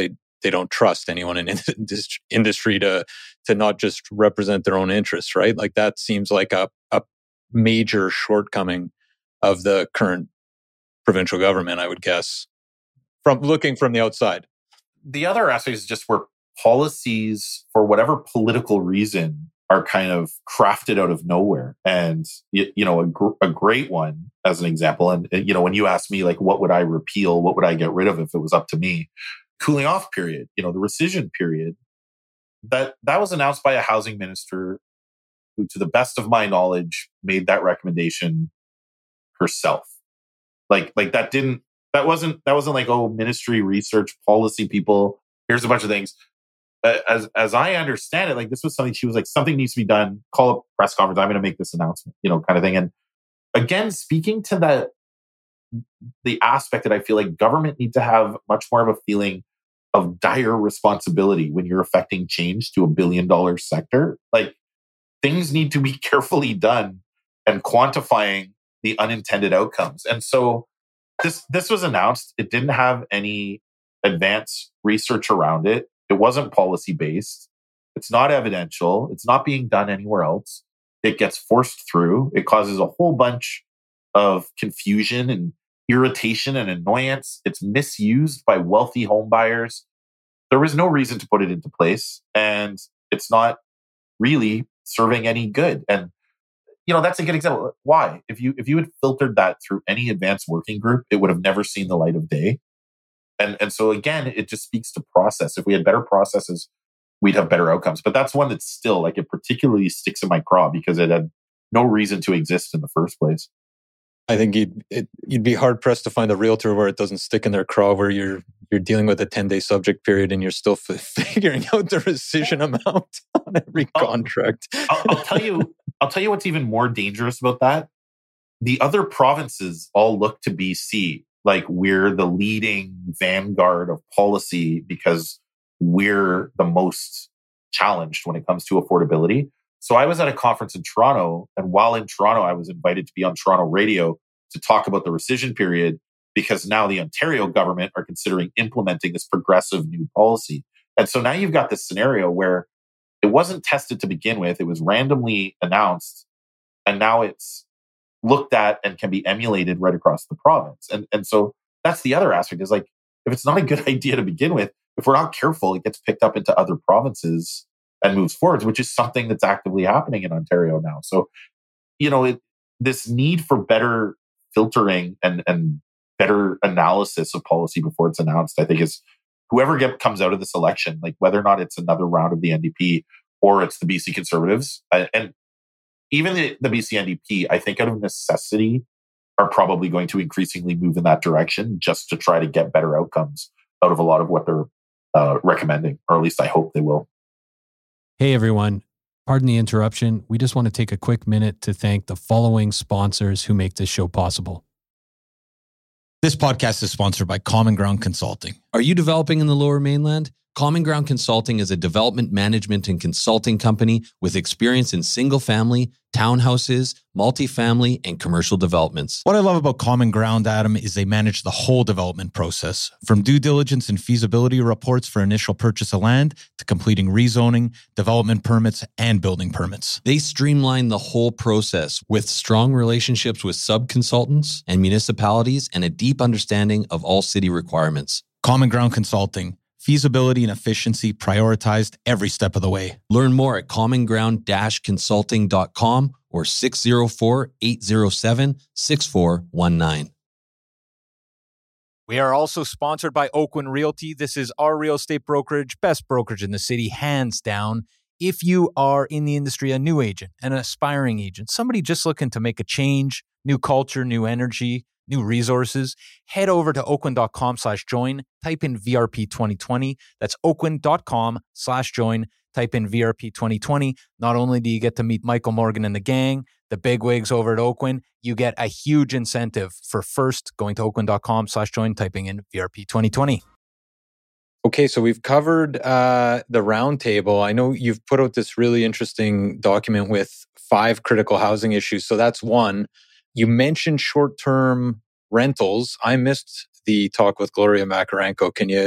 they don't trust anyone in this industry to to not just represent their own interests, right? Like that seems like a a major shortcoming of the current provincial government, I would guess, from looking from the outside. The other aspect is just where policies, for whatever political reason, are kind of crafted out of nowhere. And, you, you know, a, gr- a great one, as an example, and, you know, when you ask me, like, what would I repeal? What would I get rid of if it was up to me? Cooling off period, you know, the rescission period, that, that was announced by a housing minister who, to the best of my knowledge, made that recommendation herself. Like, like that didn't, that wasn't, that wasn't like, oh, ministry research policy people, here's a bunch of things. As as I understand it, like this was something she was like, something needs to be done. Call a press conference. I'm going to make this announcement, you know, kind of thing. And again, speaking to that, the aspect that I feel like government need to have much more of a feeling of dire responsibility when you're affecting change to a billion dollar sector. Like things need to be carefully done and quantifying the unintended outcomes. And so this this was announced. It didn't have any advanced research around it. It wasn't policy based. It's not evidential. It's not being done anywhere else. It gets forced through. It causes a whole bunch of confusion and irritation and annoyance. It's misused by wealthy home buyers. There was no reason to put it into place, and it's not really serving any good. And you know, that's a good example. Why? If you if you had filtered that through any advanced working group, it would have never seen the light of day. And and so again, it just speaks to process. If we had better processes, we'd have better outcomes. But that's one that's still like, it particularly sticks in my craw because it had no reason to exist in the first place. I think you'd it, you'd be hard pressed to find a realtor where it doesn't stick in their craw, where you're you're dealing with a ten day subject period and you're still f- figuring out the rescission amount on every I'll, contract. I'll, I'll tell you, I'll tell you what's even more dangerous about that. The other provinces all look to B C like we're the leading vanguard of policy because we're the most challenged when it comes to affordability. So I was at a conference in Toronto, and while in Toronto, I was invited to be on Toronto radio to talk about the rescission period because now the Ontario government are considering implementing this progressive new policy. And so now you've got this scenario where it wasn't tested to begin with. It was randomly announced, and now it's looked at and can be emulated right across the province. And, and so that's the other aspect is like, if it's not a good idea to begin with, if we're not careful, it gets picked up into other provinces and moves forwards, which is something that's actively happening in Ontario now. So, you know, it, this need for better filtering and, and better analysis of policy before it's announced, I think is whoever get, comes out of this election, like whether or not it's another round of the N D P or it's the B C Conservatives, and, and even the, the B C N D P, I think out of necessity, are probably going to increasingly move in that direction just to try to get better outcomes out of a lot of what they're uh, recommending, or at least I hope they will. Hey, everyone. Pardon the interruption. We just want to take a quick minute to thank the following sponsors who make this show possible. This podcast is sponsored by Common Ground Consulting. Are you developing in the Lower Mainland? Common Ground Consulting is a development management and consulting company with experience in single-family, townhouses, multifamily, and commercial developments. What I love about Common Ground, Adam, is they manage the whole development process, from due diligence and feasibility reports for initial purchase of land to completing rezoning, development permits, and building permits. They streamline the whole process with strong relationships with sub-consultants and municipalities and a deep understanding of all city requirements. Common Ground Consulting. Feasibility and efficiency prioritized every step of the way. Learn more at common ground dash consulting dot com or six oh four, eight oh seven, six four one nine. We are also sponsored by Oakwyn Realty. This is our real estate brokerage, best brokerage in the city, hands down. If you are in the industry, a new agent, an aspiring agent, somebody just looking to make a change, new culture, new energy, new resources, head over to oakwyn.com slash join, type in V R P twenty twenty. That's oakwyn.com slash join, type in V R P twenty twenty. Not only do you get to meet Michael Morgan and the gang, the bigwigs over at Oakwyn, you get a huge incentive for first going to oakwyn.com slash join, typing in V R P twenty twenty. Okay, so we've covered uh, the roundtable. I know you've put out this really interesting document with five critical housing issues. So that's one. You mentioned short-term rentals. I missed the talk with Gloria Makarenko. Can you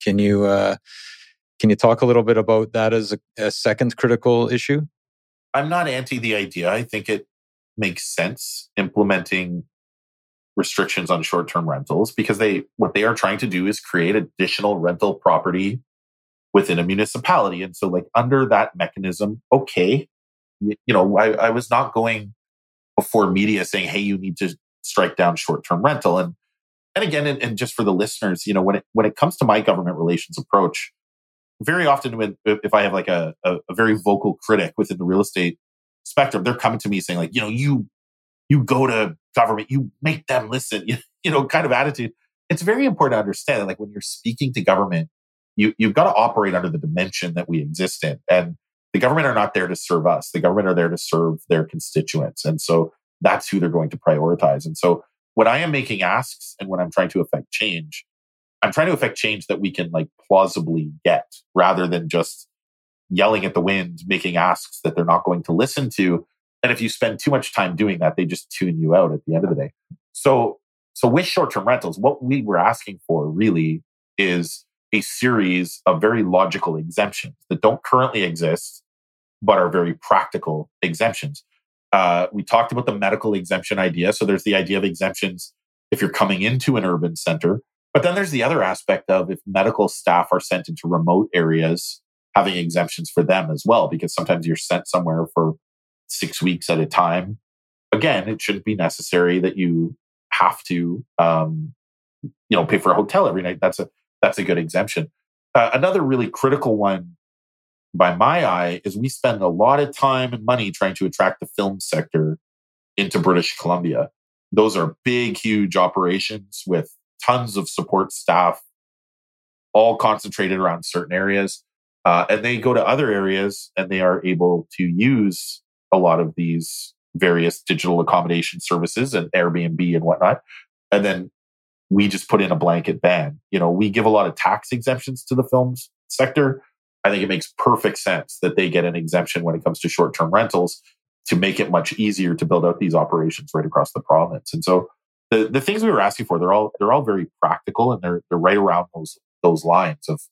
Can you uh, can you talk a little bit about that as a, a second critical issue? I'm not anti the idea. I think it makes sense implementing restrictions on short-term rentals because they what they are trying to do is create additional rental property within a municipality. And so like under that mechanism, okay, you, you know, I, I was not going before media saying, hey, you need to strike down short-term rental. And and again, and, and just for the listeners, you know, when it when it comes to my government relations approach, very often when if I have like a, a, a very vocal critic within the real estate spectrum, they're coming to me saying like, you know, you you go to government, you make them listen, you, you know, kind of attitude. It's very important to understand that like when you're speaking to government, you, you've got to operate under the dimension that we exist in. And the government are not there to serve us. The government are there to serve their constituents. And so that's who they're going to prioritize. And so when I am making asks and when I'm trying to affect change, I'm trying to affect change that we can like plausibly get rather than just yelling at the wind, making asks that they're not going to listen to. And if you spend too much time doing that, they just tune you out at the end of the day. So, so with short-term rentals, what we were asking for really is a series of very logical exemptions that don't currently exist, but are very practical exemptions. Uh, we talked about the medical exemption idea. So there's the idea of exemptions if you're coming into an urban center. But then there's the other aspect of if medical staff are sent into remote areas, having exemptions for them as well, because sometimes you're sent somewhere for six weeks at a time. Again, it shouldn't be necessary that you have to, um, you know, pay for a hotel every night. That's a that's a good exemption. Uh, another really critical one, by my eye, is we spend a lot of time and money trying to attract the film sector into British Columbia. Those are big, huge operations with tons of support staff, all concentrated around certain areas. Uh, and they go to other areas and they are able to use a lot of these various digital accommodation services and Airbnb and whatnot. And then we just put in a blanket ban. You know, we give a lot of tax exemptions to the films sector. I think it makes perfect sense that they get an exemption when it comes to short-term rentals to make it much easier to build out these operations right across the province. And so the, the things we were asking for, they're all they're all very practical and they're they're right around those those lines of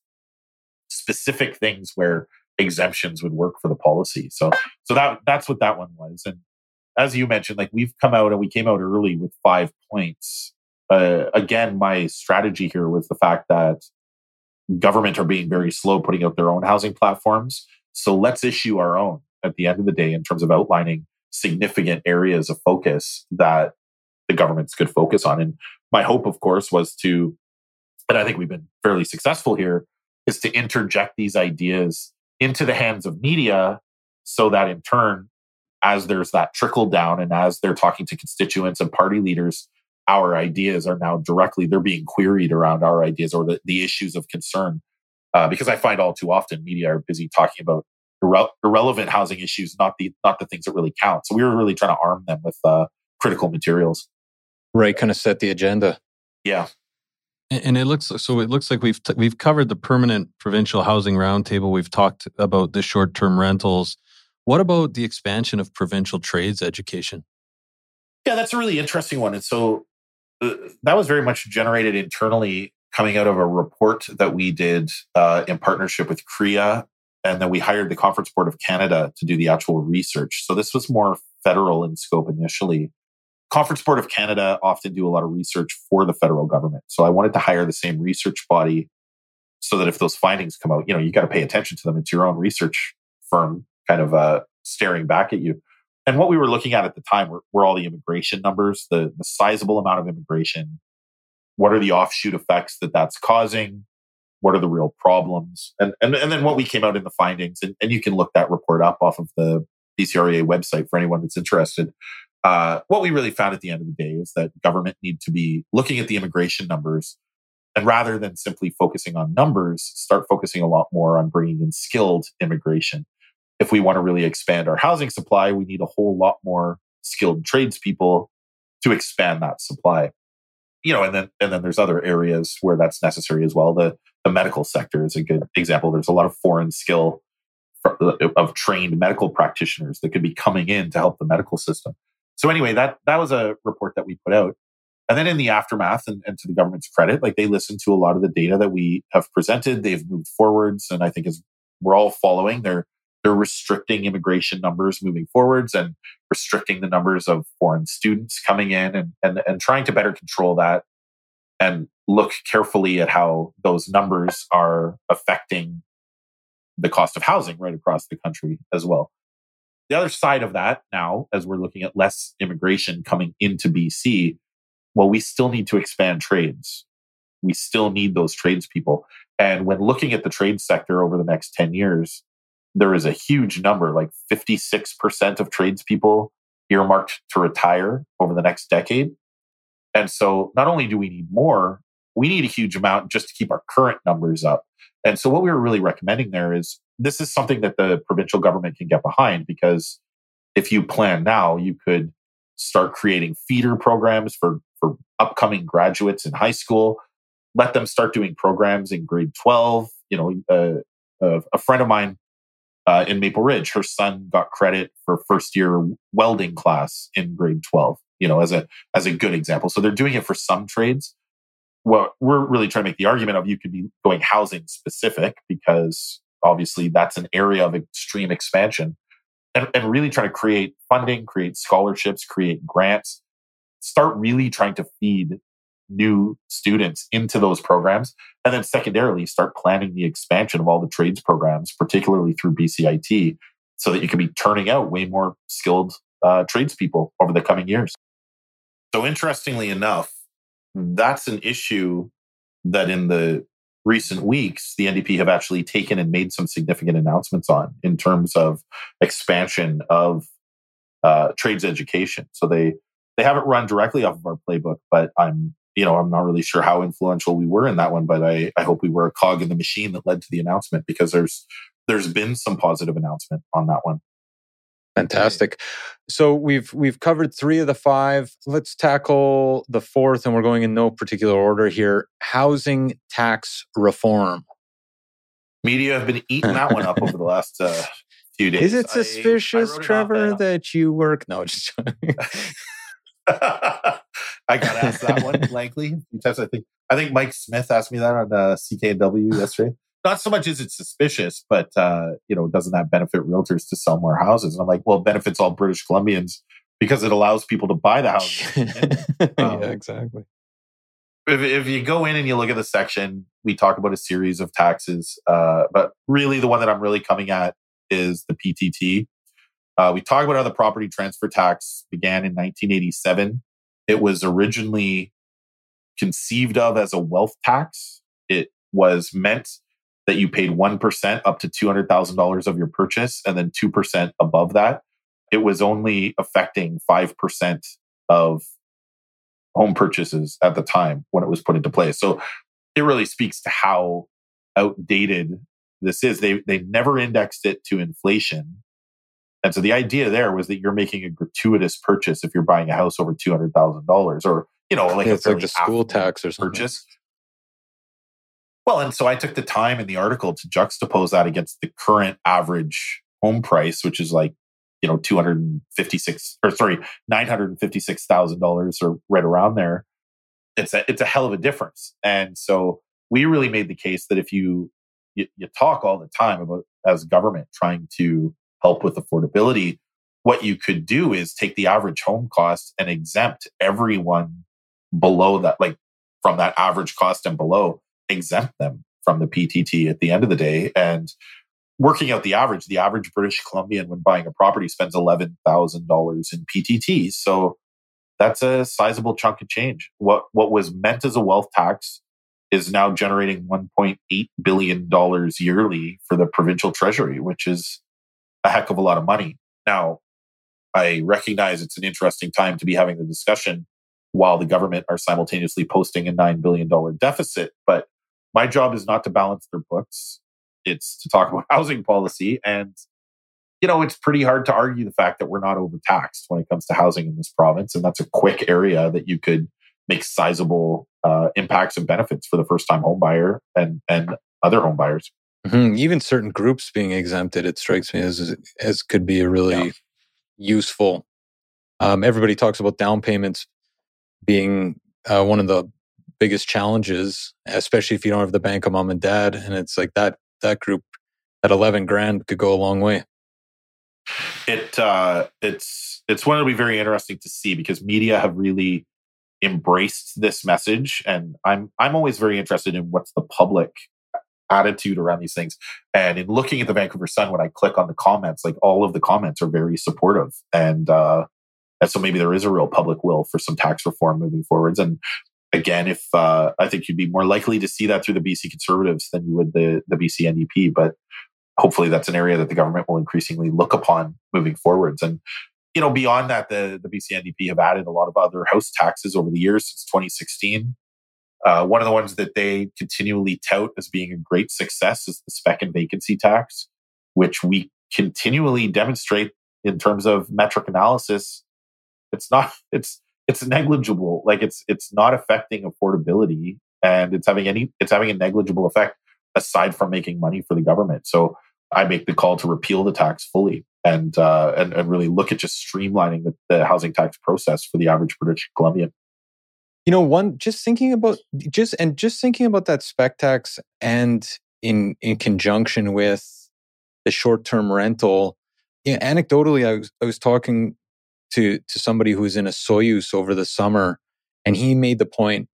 specific things where exemptions would work for the policy. So, so that that's what that one was. And as you mentioned, like we've come out and we came out early with five points. Uh, again, my strategy here was the fact that government are being very slow putting out their own housing platforms. So let's issue our own at the end of the day in terms of outlining significant areas of focus that the governments could focus on. And my hope, of course, was to, and I think we've been fairly successful here, is to interject these ideas into the hands of media so that in turn, as there's that trickle down and as they're talking to constituents and party leaders, our ideas are now directly, they're being queried around our ideas or the, the issues of concern. Uh, because I find all too often media are busy talking about irre- irrelevant housing issues, not the not the things that really count. So we were really trying to arm them with uh, critical materials. Right, kind of set the agenda. Yeah. And it looks so. It looks like we've t- we've covered the permanent provincial housing roundtable. We've talked about the short-term rentals. What about the expansion of provincial trades education? Yeah, that's a really interesting one. And so uh, that was very much generated internally, coming out of a report that we did uh, in partnership with C R E A, and then we hired the Conference Board of Canada to do the actual research. So this was more federal in scope initially. Conference Board of Canada often do a lot of research for the federal government. So I wanted to hire the same research body so that if those findings come out, you know, you got to pay attention to them. It's your own research firm kind of uh, staring back at you. And what we were looking at at the time were, were all the immigration numbers, the, the sizable amount of immigration. What are the offshoot effects that that's causing? What are the real problems? And and, and then what we came out in the findings, and, and you can look that report up off of the B C R E A website for anyone that's interested. Uh, what we really found at the end of the day is that government need to be looking at the immigration numbers and rather than simply focusing on numbers, start focusing a lot more on bringing in skilled immigration. If we want to really expand our housing supply, we need a whole lot more skilled tradespeople to expand that supply. You know, and then and then there's other areas where that's necessary as well. The the medical sector is a good example. There's a lot of foreign skill of trained medical practitioners that could be coming in to help the medical system. So anyway, that that was a report that we put out. And then in the aftermath, and, and to the government's credit, like they listened to a lot of the data that we have presented. They've moved forwards. And I think as we're all following, they're, they're restricting immigration numbers moving forwards and restricting the numbers of foreign students coming in and, and, and trying to better control that and look carefully at how those numbers are affecting the cost of housing right across the country as well. The other side of that now, as we're looking at less immigration coming into B C, well, we still need to expand trades. We still need those tradespeople. And when looking at the trade sector over the next ten years, there is a huge number, like fifty-six percent of tradespeople earmarked to retire over the next decade. And so not only do we need more, we need a huge amount just to keep our current numbers up. And so what we were really recommending there is this is something that the provincial government can get behind, because if you plan now, you could start creating feeder programs for, for upcoming graduates in high school. Let them start doing programs in grade twelve. You know, uh, uh, a friend of mine uh, in Maple Ridge, her son got credit for first year welding class in grade twelve. You know, as a as a good example. So they're doing it for some trades. Well, we're really trying to make the argument of you could be going housing specific, because obviously that's an area of extreme expansion, and, and really trying to create funding, create scholarships, create grants, start really trying to feed new students into those programs. And then secondarily, start planning the expansion of all the trades programs, particularly through B C I T, so that you can be turning out way more skilled uh, tradespeople over the coming years. So interestingly enough, that's an issue that in the recent weeks, the N D P have actually taken and made some significant announcements on in terms of expansion of uh, trades education. So they they haven't run directly off of our playbook, but I'm you know I'm not really sure how influential we were in that one. But I, I hope we were a cog in the machine that led to the announcement, because there's there's been some positive announcement on that one. Fantastic. So we've we've covered three of the five. Let's tackle the fourth, and we're going in no particular order here. Housing tax reform. Media have been eating that one up over the last uh, few days. Is it suspicious, I, I Trevor, that you work? No, just I got asked that one blankly. Because I think I think Mike Smith asked me that on uh, C K and W yesterday. Not so much is it suspicious, but uh, you know, doesn't that benefit realtors to sell more houses? And I'm like, well, it benefits all British Columbians because it allows people to buy the houses. um, yeah, exactly. If, if you go in and you look at the section, we talk about a series of taxes, uh, but really the one that I'm really coming at is the P T T. Uh, we talk about how the property transfer tax began in nineteen eighty-seven. It was originally conceived of as a wealth tax. It was meant that you paid one percent up to two hundred thousand dollars of your purchase, and then two percent above that. It was only affecting five percent of home purchases at the time when it was put into place. So it really speaks to how outdated this is. They they never indexed it to inflation. And so the idea there was that you're making a gratuitous purchase if you're buying a house over two hundred thousand dollars, or, you know, like yeah, a it's like the school tax or something. Purchase. Well, and so I took the time in the article to juxtapose that against the current average home price, which is like, you know, two hundred fifty-six or sorry, nine hundred fifty-six thousand dollars or right around there. It's a, it's a hell of a difference. And so we really made the case that if you, you, you talk all the time about as government trying to help with affordability, what you could do is take the average home cost and exempt everyone below that, like from that average cost and below, exempt them from the P T T at the end of the day. And working out the average, the average British Columbian when buying a property spends eleven thousand dollars in P T Ts. So that's a sizable chunk of change. What what was meant as a wealth tax is now generating one point eight billion dollars yearly for the provincial treasury, which is a heck of a lot of money. Now, I recognize it's an interesting time to be having the discussion while the government are simultaneously posting a nine billion dollars deficit. But my job is not to balance their books. It's to talk about housing policy. And, you know, it's pretty hard to argue the fact that we're not overtaxed when it comes to housing in this province. And that's a quick area that you could make sizable uh, impacts and benefits for the first-time home buyer and, and other home buyers. Mm-hmm. Even certain groups being exempted, it strikes me as as could be a really yeah. useful. Um, everybody talks about down payments being uh, one of the biggest challenges, especially if you don't have the bank of mom and dad. And it's like that that group at eleven grand could go a long way. It uh, it's it's one that'll be very interesting to see because media have really embraced this message, and I'm I'm always very interested in what's the public attitude around these things. And in looking at the Vancouver Sun, when I click on the comments, like all of the comments are very supportive, and uh, and so maybe there is a real public will for some tax reform moving forwards. And again, if uh, I think you'd be more likely to see that through the B C Conservatives than you would the the B C N D P, but hopefully that's an area that the government will increasingly look upon moving forwards. And, you know, beyond that, the, the B C N D P have added a lot of other house taxes over the years since twenty sixteen. Uh, one of the ones that they continually tout as being a great success is the spec and vacancy tax, which we continually demonstrate in terms of metric analysis. It's not, it's, it's negligible. Like it's, it's not affecting affordability, and it's having any, it's having a negligible effect aside from making money for the government. So I make the call to repeal the tax fully and uh, and, and really look at just streamlining the, the housing tax process for the average British Columbian. You know, one just thinking about just and just thinking about that spec tax, and in in conjunction with the short term rental. You know, anecdotally, I was I was talking to to somebody who was in a Soyuz over the summer, and he made the point,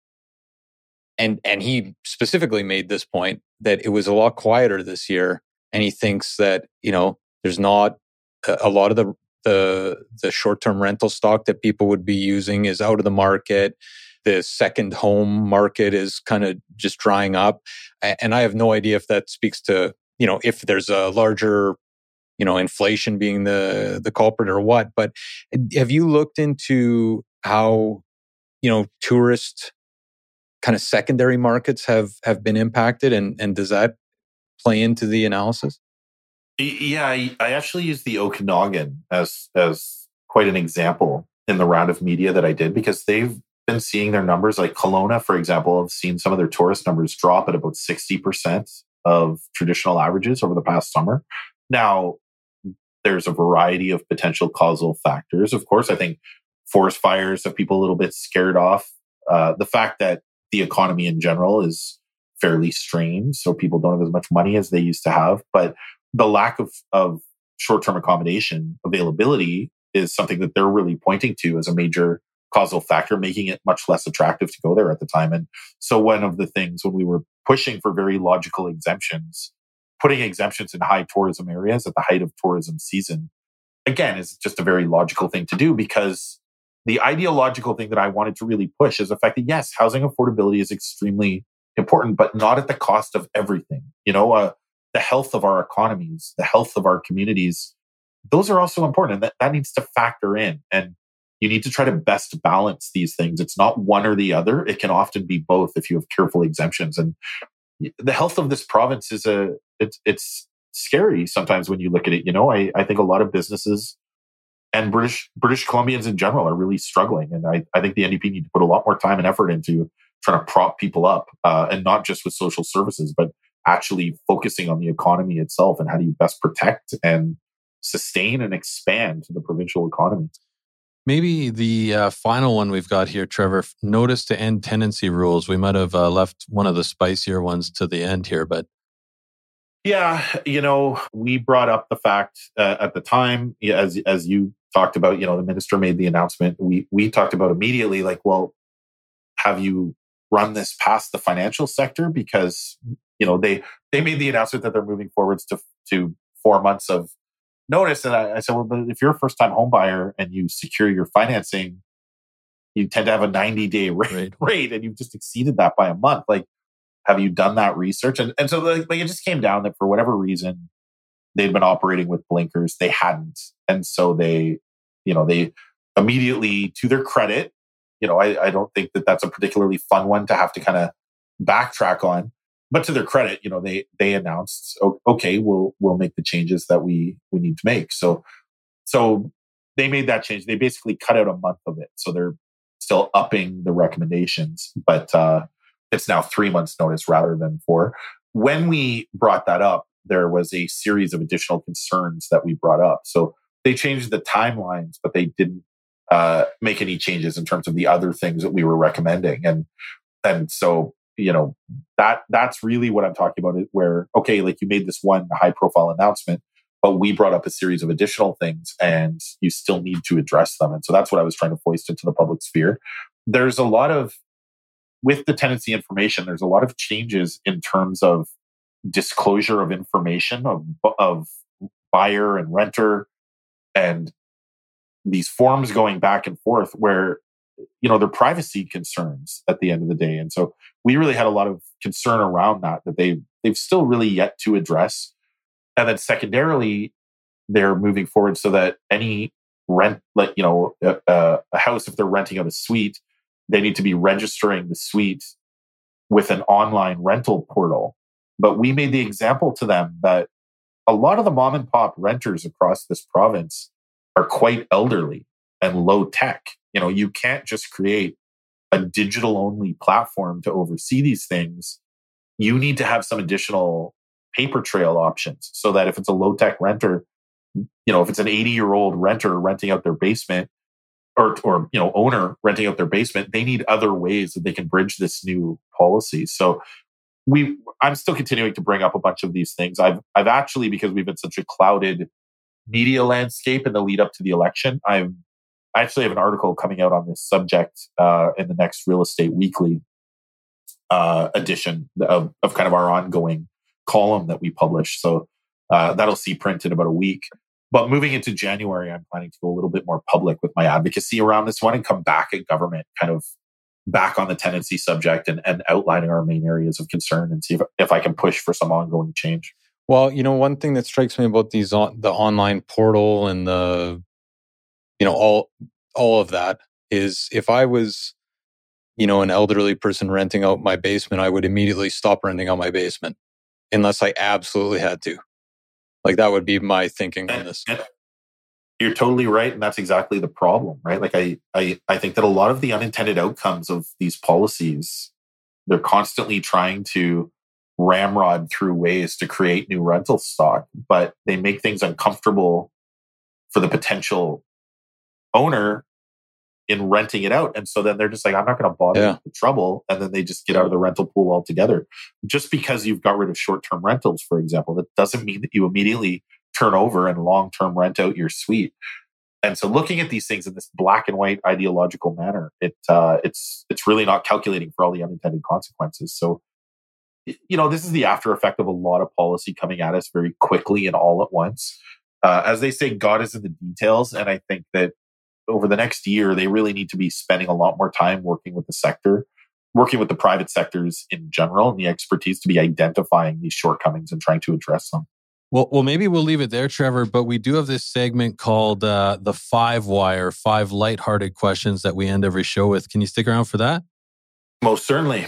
and and he specifically made this point that it was a lot quieter this year. And he thinks that, you know, there's not a, a lot of the the the short-term rental stock that people would be using is out of the market. The second home market is kind of just drying up. And I have no idea if that speaks to, you know, if there's a larger, you know, inflation being the the culprit or what. But have you looked into how, you know, tourist kind of secondary markets have have been impacted, and and does that play into the analysis? Yeah, I, I actually used the Okanagan as as quite an example in the round of media that I did, because they've been seeing their numbers. Like Kelowna, for example, have seen some of their tourist numbers drop at about sixty percent of traditional averages over the past summer. Now, there's a variety of potential causal factors. Of course, I think forest fires have people a little bit scared off. Uh, the fact that the economy in general is fairly strained, so people don't have as much money as they used to have. But the lack of, of short-term accommodation availability is something that they're really pointing to as a major causal factor, making it much less attractive to go there at the time. And so one of the things when we were pushing for very logical exemptions, putting exemptions in high tourism areas at the height of tourism season, again, is just a very logical thing to do, because the ideological thing that I wanted to really push is the fact that, yes, housing affordability is extremely important, but not at the cost of everything. You know, uh, the health of our economies, the health of our communities, those are also important. And that, that needs to factor in. And you need to try to best balance these things. It's not one or the other. It can often be both if you have careful exemptions. And the health of this province is a, it's, it's scary sometimes when you look at it. You know, I, I think a lot of businesses and British British Columbians in general are really struggling. And I, I think the N D P need to put a lot more time and effort into trying to prop people up, uh, and not just with social services, but actually focusing on the economy itself and how do you best protect and sustain and expand the provincial economy. Maybe the uh, final one we've got here, Trevor, notice to end tenancy rules. We might have uh, left one of the spicier ones to the end here, but yeah, you know, we brought up the fact uh, at the time, as as you talked about, you know, the minister made the announcement. We we talked about immediately, like, well, have you run this past the financial sector? Because, you know, they they made the announcement that they're moving forwards to to four months of notice. And I, I said, well, but if you're a first time home buyer and you secure your financing, you tend to have a ninety day rate, right. rate, and you've just exceeded that by a month. Like, have you done that research? And and so like, like it just came down that for whatever reason, they'd been operating with blinkers. They hadn't. And so they, you know, they immediately, to their credit, you know, I, I don't think that that's a particularly fun one to have to kind of backtrack on. But to their credit, you know, they they announced, okay, we'll we'll make the changes that we we need to make. So so they made that change. They basically cut out a month of it. So they're still upping the recommendations, but uh, it's now three months notice rather than four. When we brought that up, there was a series of additional concerns that we brought up. So they changed the timelines, but they didn't uh, make any changes in terms of the other things that we were recommending. And and so, you know, that that's really what I'm talking about, where, okay, like you made this one high profile announcement, but we brought up a series of additional things and you still need to address them. And so that's what I was trying to foist into the public sphere. There's a lot of, with the tenancy information, there's a lot of changes in terms of disclosure of information of, of buyer and renter, and these forms going back and forth where, you know, they're privacy concerns at the end of the day. And so we really had a lot of concern around that, that they, they've still really yet to address. And then secondarily, they're moving forward so that any rent, like, you know, a, a house, if they're renting out a suite, they need to be registering the suite with an online rental portal. But we made the example to them that a lot of the mom and pop renters across this province are quite elderly and low tech. You know, you can't just create a digital only platform to oversee these things. You need to have some additional paper trail options so that if it's a low tech renter, you know, if it's an eighty year old renter renting out their basement, or, or, you know, owner renting out their basement, they need other ways that they can bridge this new policy. So we, I'm still continuing to bring up a bunch of these things. I've, I've actually, because we've been such a clouded media landscape in the lead up to the election, I'm, I actually have an article coming out on this subject uh, in the next Real Estate Weekly uh, edition of, of kind of our ongoing column that we publish. So uh, that'll see print in about a week. But moving into January, I'm planning to go a little bit more public with my advocacy around this one and come back at government, kind of back on the tenancy subject and, and outlining our main areas of concern and see if, if I can push for some ongoing change. Well, you know, one thing that strikes me about these on, the online portal and the, you know, all all of that is, if I was, you know, an elderly person renting out my basement, I would immediately stop renting out my basement unless I absolutely had to. Like, that would be my thinking on this. And you're totally right. And that's exactly the problem, right? Like, I, I, I think that a lot of the unintended outcomes of these policies, they're constantly trying to ramrod through ways to create new rental stock, but they make things uncomfortable for the potential owner in renting it out. And so then they're just like, I'm not going to bother yeah. with the trouble. And then they just get out of the rental pool altogether. Just because you've got rid of short-term rentals, for example, that doesn't mean that you immediately turn over and long-term rent out your suite. And so looking at these things in this black and white ideological manner, it uh, it's it's really not calculating for all the unintended consequences. So, you know, this is the after effect of a lot of policy coming at us very quickly and all at once. Uh, as they say, God is in the details. And I think that over the next year, they really need to be spending a lot more time working with the sector, working with the private sectors in general, and the expertise to be identifying these shortcomings and trying to address them. Well, well, maybe we'll leave it there, Trevor, but we do have this segment called uh, the Five Wire, five lighthearted questions that we end every show with. Can you stick around for that? Most certainly.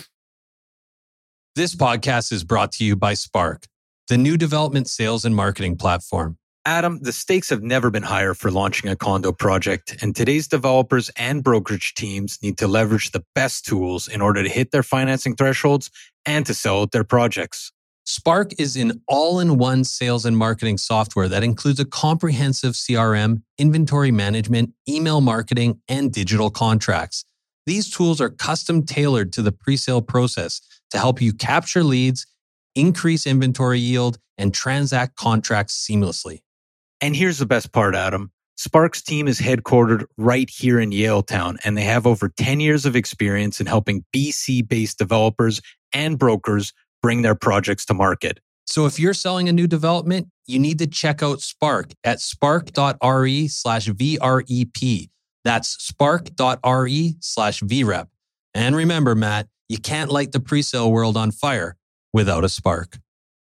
This podcast is brought to you by Spark, the new development sales and marketing platform. Adam, the stakes have never been higher for launching a condo project, and today's developers and brokerage teams need to leverage the best tools in order to hit their financing thresholds and to sell out their projects. Spark is an all-in-one sales and marketing software that includes a comprehensive C R M, inventory management, email marketing, and digital contracts. These tools are custom tailored to the pre-sale process to help you capture leads, increase inventory yield, and transact contracts seamlessly. And here's the best part, Adam. Spark's team is headquartered right here in Yaletown, and they have over ten years of experience in helping B C-based developers and brokers bring their projects to market. So if you're selling a new development, you need to check out Spark at spark.re slash VREP. That's spark.re slash VREP. And remember, Matt, you can't light the presale world on fire without a spark.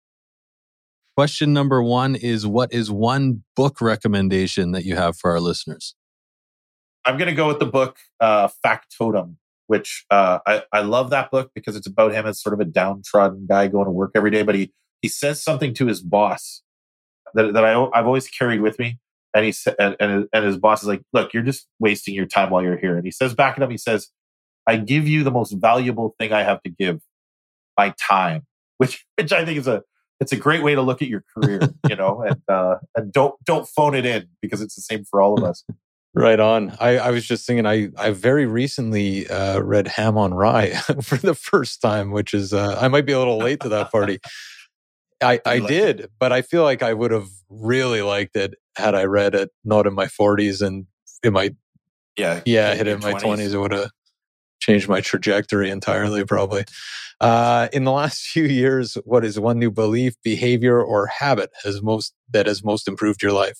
Question number one is, what is one book recommendation that you have for our listeners? I'm going to go with the book uh, Factotum, which uh, I, I love that book because it's about him as sort of a downtrodden guy going to work every day. But he he says something to his boss that, that I, I've always carried with me. And, he, and, and, and his boss is like, look, you're just wasting your time while you're here. And he says back at him, he says, I give you the most valuable thing I have to give, my time, which which I think is a it's a great way to look at your career, you know, and uh, and don't don't phone it in, because it's the same for all of us. Right on. I, I was just thinking, I, I very recently uh, read Ham on Rye for the first time, which is, uh, I might be a little late to that party. I, I like did, it? but I feel like I would have really liked it had I read it not in my forties and in my, Yeah. yeah, hit it in my twenties. It would have changed my trajectory entirely, probably. Uh, in the last few years, what is one new belief, behavior, or habit has most that has most improved your life?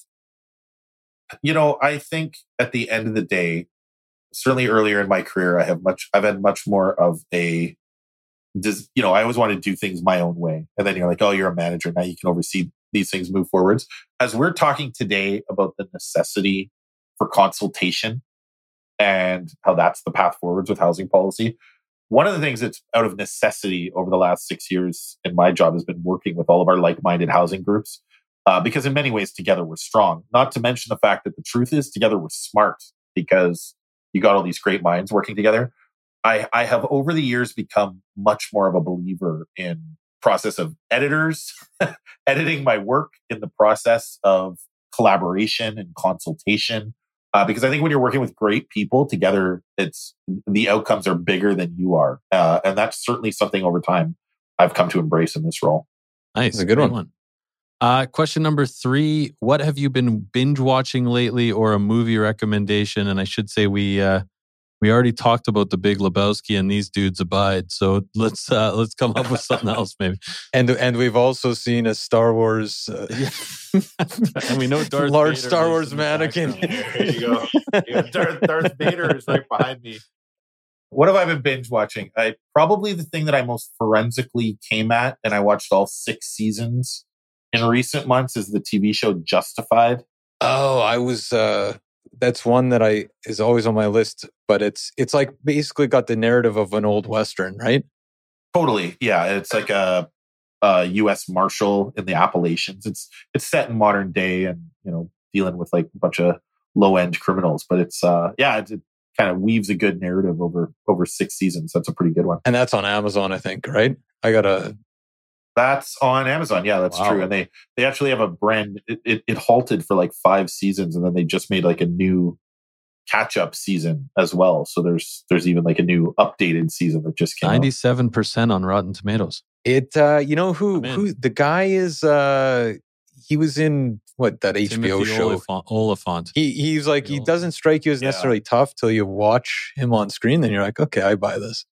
You know, I think at the end of the day, certainly earlier in my career, I have much, I've had much more of a, you know, I always want to do things my own way. And then you're like, oh, you're a manager. Now you can oversee these things move forwards. As we're talking today about the necessity for consultation and how that's the path forwards with housing policy, one of the things that's out of necessity over the last six years in my job has been working with all of our like-minded housing groups. Uh, because in many ways, together we're strong. Not to mention the fact that the truth is, together we're smart because you got all these great minds working together. I, I have over the years become much more of a believer in process of editors, editing my work, in the process of collaboration and consultation. Uh, because I think when you're working with great people together, it's the outcomes are bigger than you are, uh, and that's certainly something over time I've come to embrace in this role. Nice, That's a good great one. Uh, question number three: what have you been binge watching lately, or a movie recommendation? And I should say we uh, we already talked about The Big Lebowski and These Dudes Abide. So let's uh, let's come up with something else, maybe. And and we've also seen a Star Wars, uh, and we know Darth large Vader Star lives Wars in the mannequin. background. There you go. You got Darth, Darth Vader is right behind me. What have I been binge watching? I probably the thing that I most forensically came at, and I watched all six seasons in recent months, is the T V show Justified. Oh, I was. Uh, that's one that I is always on my list, but it's it's like basically got the narrative of an old Western, right? Totally, yeah. It's like a, a U S Marshal in the Appalachians. It's it's set in modern day, and you know, dealing with like a bunch of low end criminals. But it's uh, yeah, it, it kind of weaves a good narrative over over six seasons. That's a pretty good one, and that's on Amazon, I think. Right? I gotta. That's on Amazon. Yeah, that's Wow. true. And they they actually have a brand. It, it it halted for like five seasons, and then they just made like a new catch up season as well. So there's there's even like a new updated season that just came out. ninety-seven percent on Rotten Tomatoes. It. Uh, you know who I'm in. who the guy is? Uh, he was in what that H B O Timothy show. Oliphant. Oliphant. He he's like he Oliphant. doesn't strike you as Yeah. necessarily tough till you watch him on screen. Then you're like, okay, I buy this.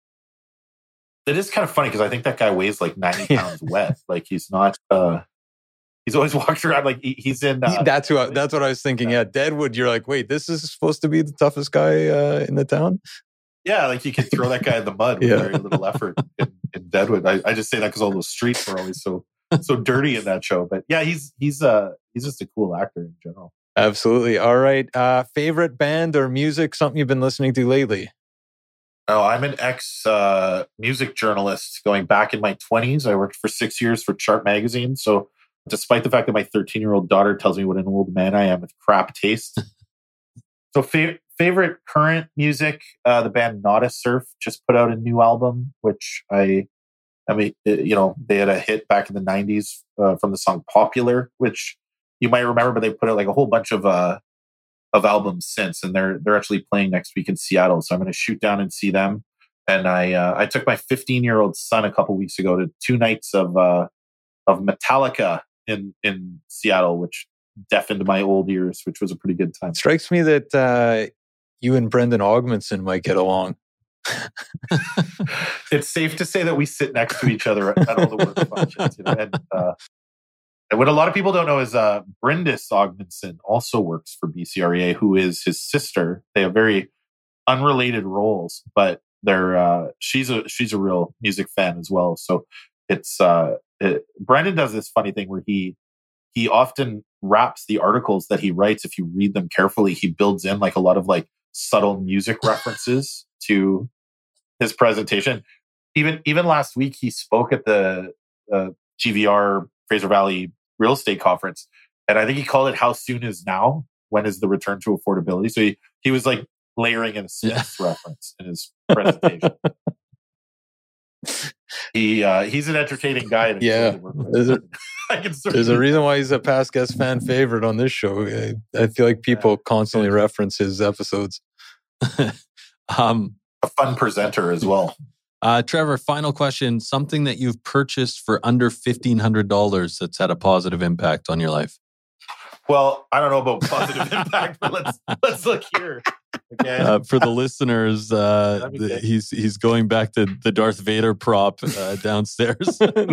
It is kind of funny because I think that guy weighs like ninety pounds wet. Like he's not. uh He's always walked around like he, he's in. Uh, that's who. I, that's what I was thinking. Yeah, Deadwood. You're like, wait, this is supposed to be the toughest guy uh, in the town. Yeah, like you could throw that guy in the mud with Yeah. very little effort in, in Deadwood. I, I just say that because all those streets were always so so dirty in that show. But yeah, he's he's uh he's just a cool actor in general. Absolutely. All right. Uh, favorite band or music? Something you've been listening to lately? Oh, I'm an ex uh, music journalist. Going back in my twenties, I worked for six years for Chart Magazine. So, despite the fact that my thirteen year old daughter tells me what an old man I am with crap taste. So, fa- favorite current music, uh, the band Nada Surf just put out a new album, which I, I mean, it, you know, they had a hit back in the nineties uh, from the song Popular, which you might remember, but they put out like a whole bunch of uh, of albums since, and they're they're actually playing next week in Seattle. So I'm going to shoot down and see them. And I uh, I took my fifteen year old son a couple weeks ago to two nights of uh, of Metallica in in Seattle, which deafened my old ears, which was a pretty good time. It strikes me that uh, you and Brendan Augmanson might get along. It's safe to say that we sit next to each other at all the work functions. You know? And, uh, and what a lot of people don't know is uh, Bryndis Augmanson also works for B C R E A, who is his sister. They have very unrelated roles, but they're uh, she's a she's a real music fan as well. So it's uh, it, Brendan does this funny thing where he he often wraps the articles that he writes. If you read them carefully, he builds in like a lot of like subtle music references to his presentation. Even even last week, he spoke at the uh, G V R Fraser Valley Real Estate Conference, and I think he called it "How soon is now? When is the return to affordability?" So he he was like layering in a Smiths yeah. reference in his presentation. he uh, he's an entertaining guy. Yeah, I can There's a reason why he's a past guest fan favorite on this show. I, I feel like people constantly reference his episodes. um, a fun presenter as well. Uh, Trevor, final question. Something that you've purchased for under fifteen hundred dollars that's had a positive impact on your life. Well, I don't know about positive impact, but let's let's look here. Okay. Uh, for the listeners, uh, the, he's he's going back to the Darth Vader prop uh, downstairs.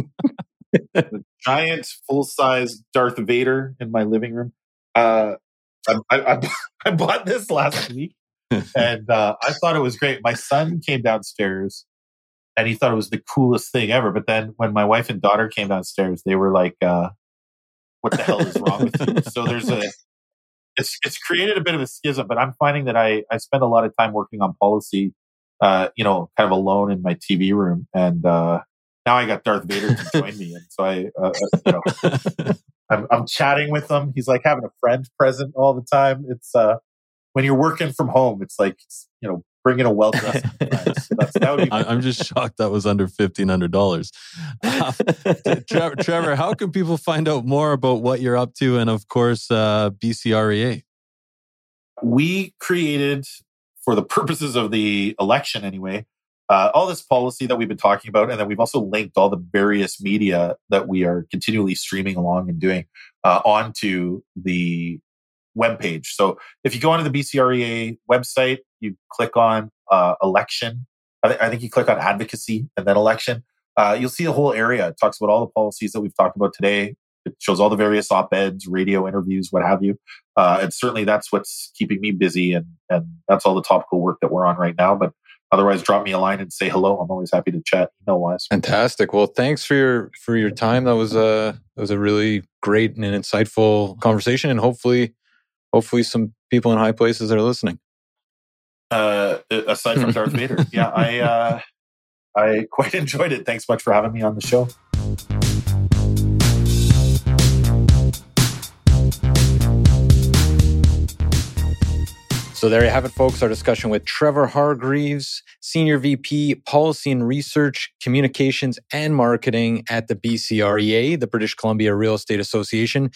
The giant, full-size Darth Vader in my living room. Uh, I, I, I bought this last week, and uh, I thought it was great. My son came downstairs, and he thought it was the coolest thing ever. But then when my wife and daughter came downstairs, they were like, uh, what the hell is wrong with you? So there's a, it's it's created a bit of a schism, but I'm finding that I, I spend a lot of time working on policy, uh, you know, kind of alone in my T V room. And uh, now I got Darth Vader to join me. And so I, uh, you know, I'm, I'm chatting with him. He's like having a friend present all the time. It's, uh, when you're working from home, it's like, you know, bringing a well-dressed friend. So that's, that would be I'm just shocked that was under fifteen hundred dollars. Uh, Trevor, Trevor, how can people find out more about what you're up to and, of course, uh, B C R E A? We created, for the purposes of the election anyway, uh, all this policy that we've been talking about. And then we've also linked all the various media that we are continually streaming along and doing uh, onto the webpage. So if you go onto the B C R E A website, you click on uh, election. I, th- I think you click on advocacy and then election. Uh, you'll see a whole area. It talks about all the policies that we've talked about today. It shows all the various op-eds, radio interviews, what have you. Uh, and certainly that's what's keeping me busy. And, and that's all the topical work that we're on right now. But otherwise, drop me a line and say hello. I'm always happy to chat email-wise. Fantastic. Well, thanks for your for your time. That was a that was a really great and insightful conversation. And hopefully, hopefully some people in high places are listening. Uh, aside from Darth Vader, yeah, I uh, I quite enjoyed it. Thanks much for having me on the show. So there you have it, folks. Our discussion with Trevor Hargreaves, Senior V P, Policy and Research, Communications and Marketing at the B C R E A, the British Columbia Real Estate Association.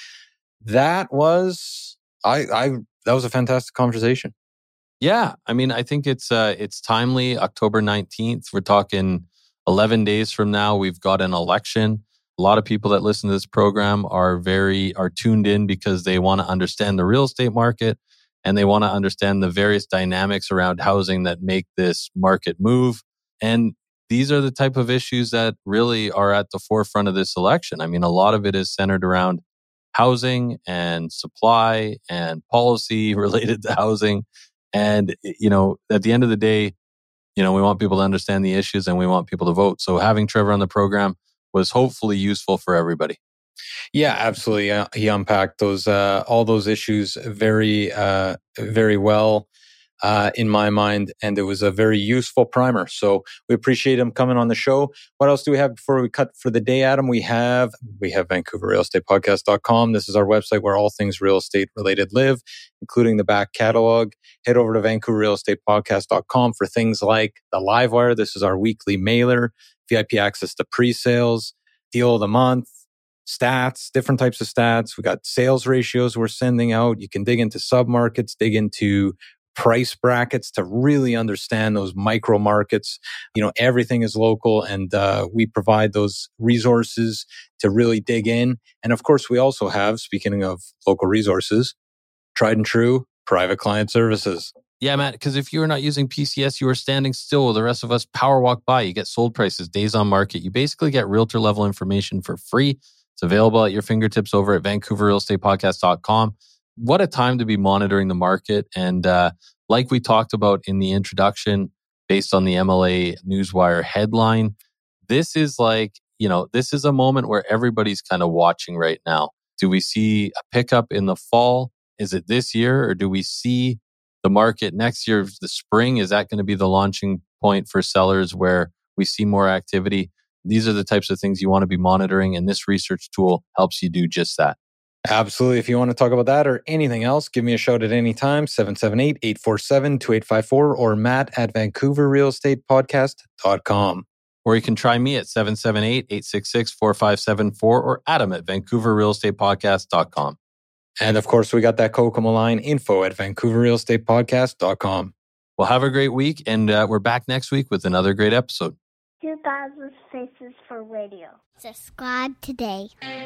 That was, I, I, that was a fantastic conversation. Yeah, I mean, I think it's uh, it's timely. October nineteenth, we're talking eleven days from now. We've got an election. A lot of people that listen to this program are very are tuned in because they want to understand the real estate market and they want to understand the various dynamics around housing that make this market move. And these are the type of issues that really are at the forefront of this election. I mean, a lot of it is centered around housing and supply and policy related to housing. And, you know, at the end of the day, you know, we want people to understand the issues and we want people to vote. So having Trevor on the program was hopefully useful for everybody. Yeah, absolutely. Uh, he unpacked those, uh, all those issues very, uh, very well, uh, in my mind. And it was a very useful primer. So we appreciate him coming on the show. What else do we have before we cut for the day, Adam? We have, we have Vancouver Real Estate Podcast dot com. This is our website where all things real estate related live, including the back catalog. Head over to Vancouver Real Estate Podcast dot com for things like the Livewire. This is our weekly mailer, V I P access to pre-sales, deal of the month, stats, different types of stats. We got sales ratios we're sending out. You can dig into submarkets, dig into price brackets to really understand those micro markets. You know, everything is local and uh, we provide those resources to really dig in. And of course, we also have, speaking of local resources, tried and true private client services. Yeah, Matt, because if you are not using P C S, you are standing still while the rest of us power walk by. You get sold prices, days on market. You basically get realtor level information for free. It's available at your fingertips over at Vancouver Real Estate Podcast dot com. What a time to be monitoring the market. And uh, like we talked about in the introduction, based on the M L A Newswire headline, this is like, you know, this is a moment where everybody's kind of watching right now. Do we see a pickup in the fall? Is it this year? Or do we see the market next year, the spring? Is that going to be the launching point for sellers where we see more activity? These are the types of things you want to be monitoring. And this research tool helps you do just that. Absolutely. If you want to talk about that or anything else, give me a shout at any time, seven seven eight, eight four seven, two eight five four or Matt at Vancouver Real Estate Podcast dot com. Or you can try me at seven seven eight, eight six six, four five seven four or Adam at vancouver real estate podcast dot com. And of course, we got that Kokomo line, info at vancouver real estate podcast dot com. Well, have a great week, and uh, we're back next week with another great episode. two thousand Faces for Radio. Subscribe today.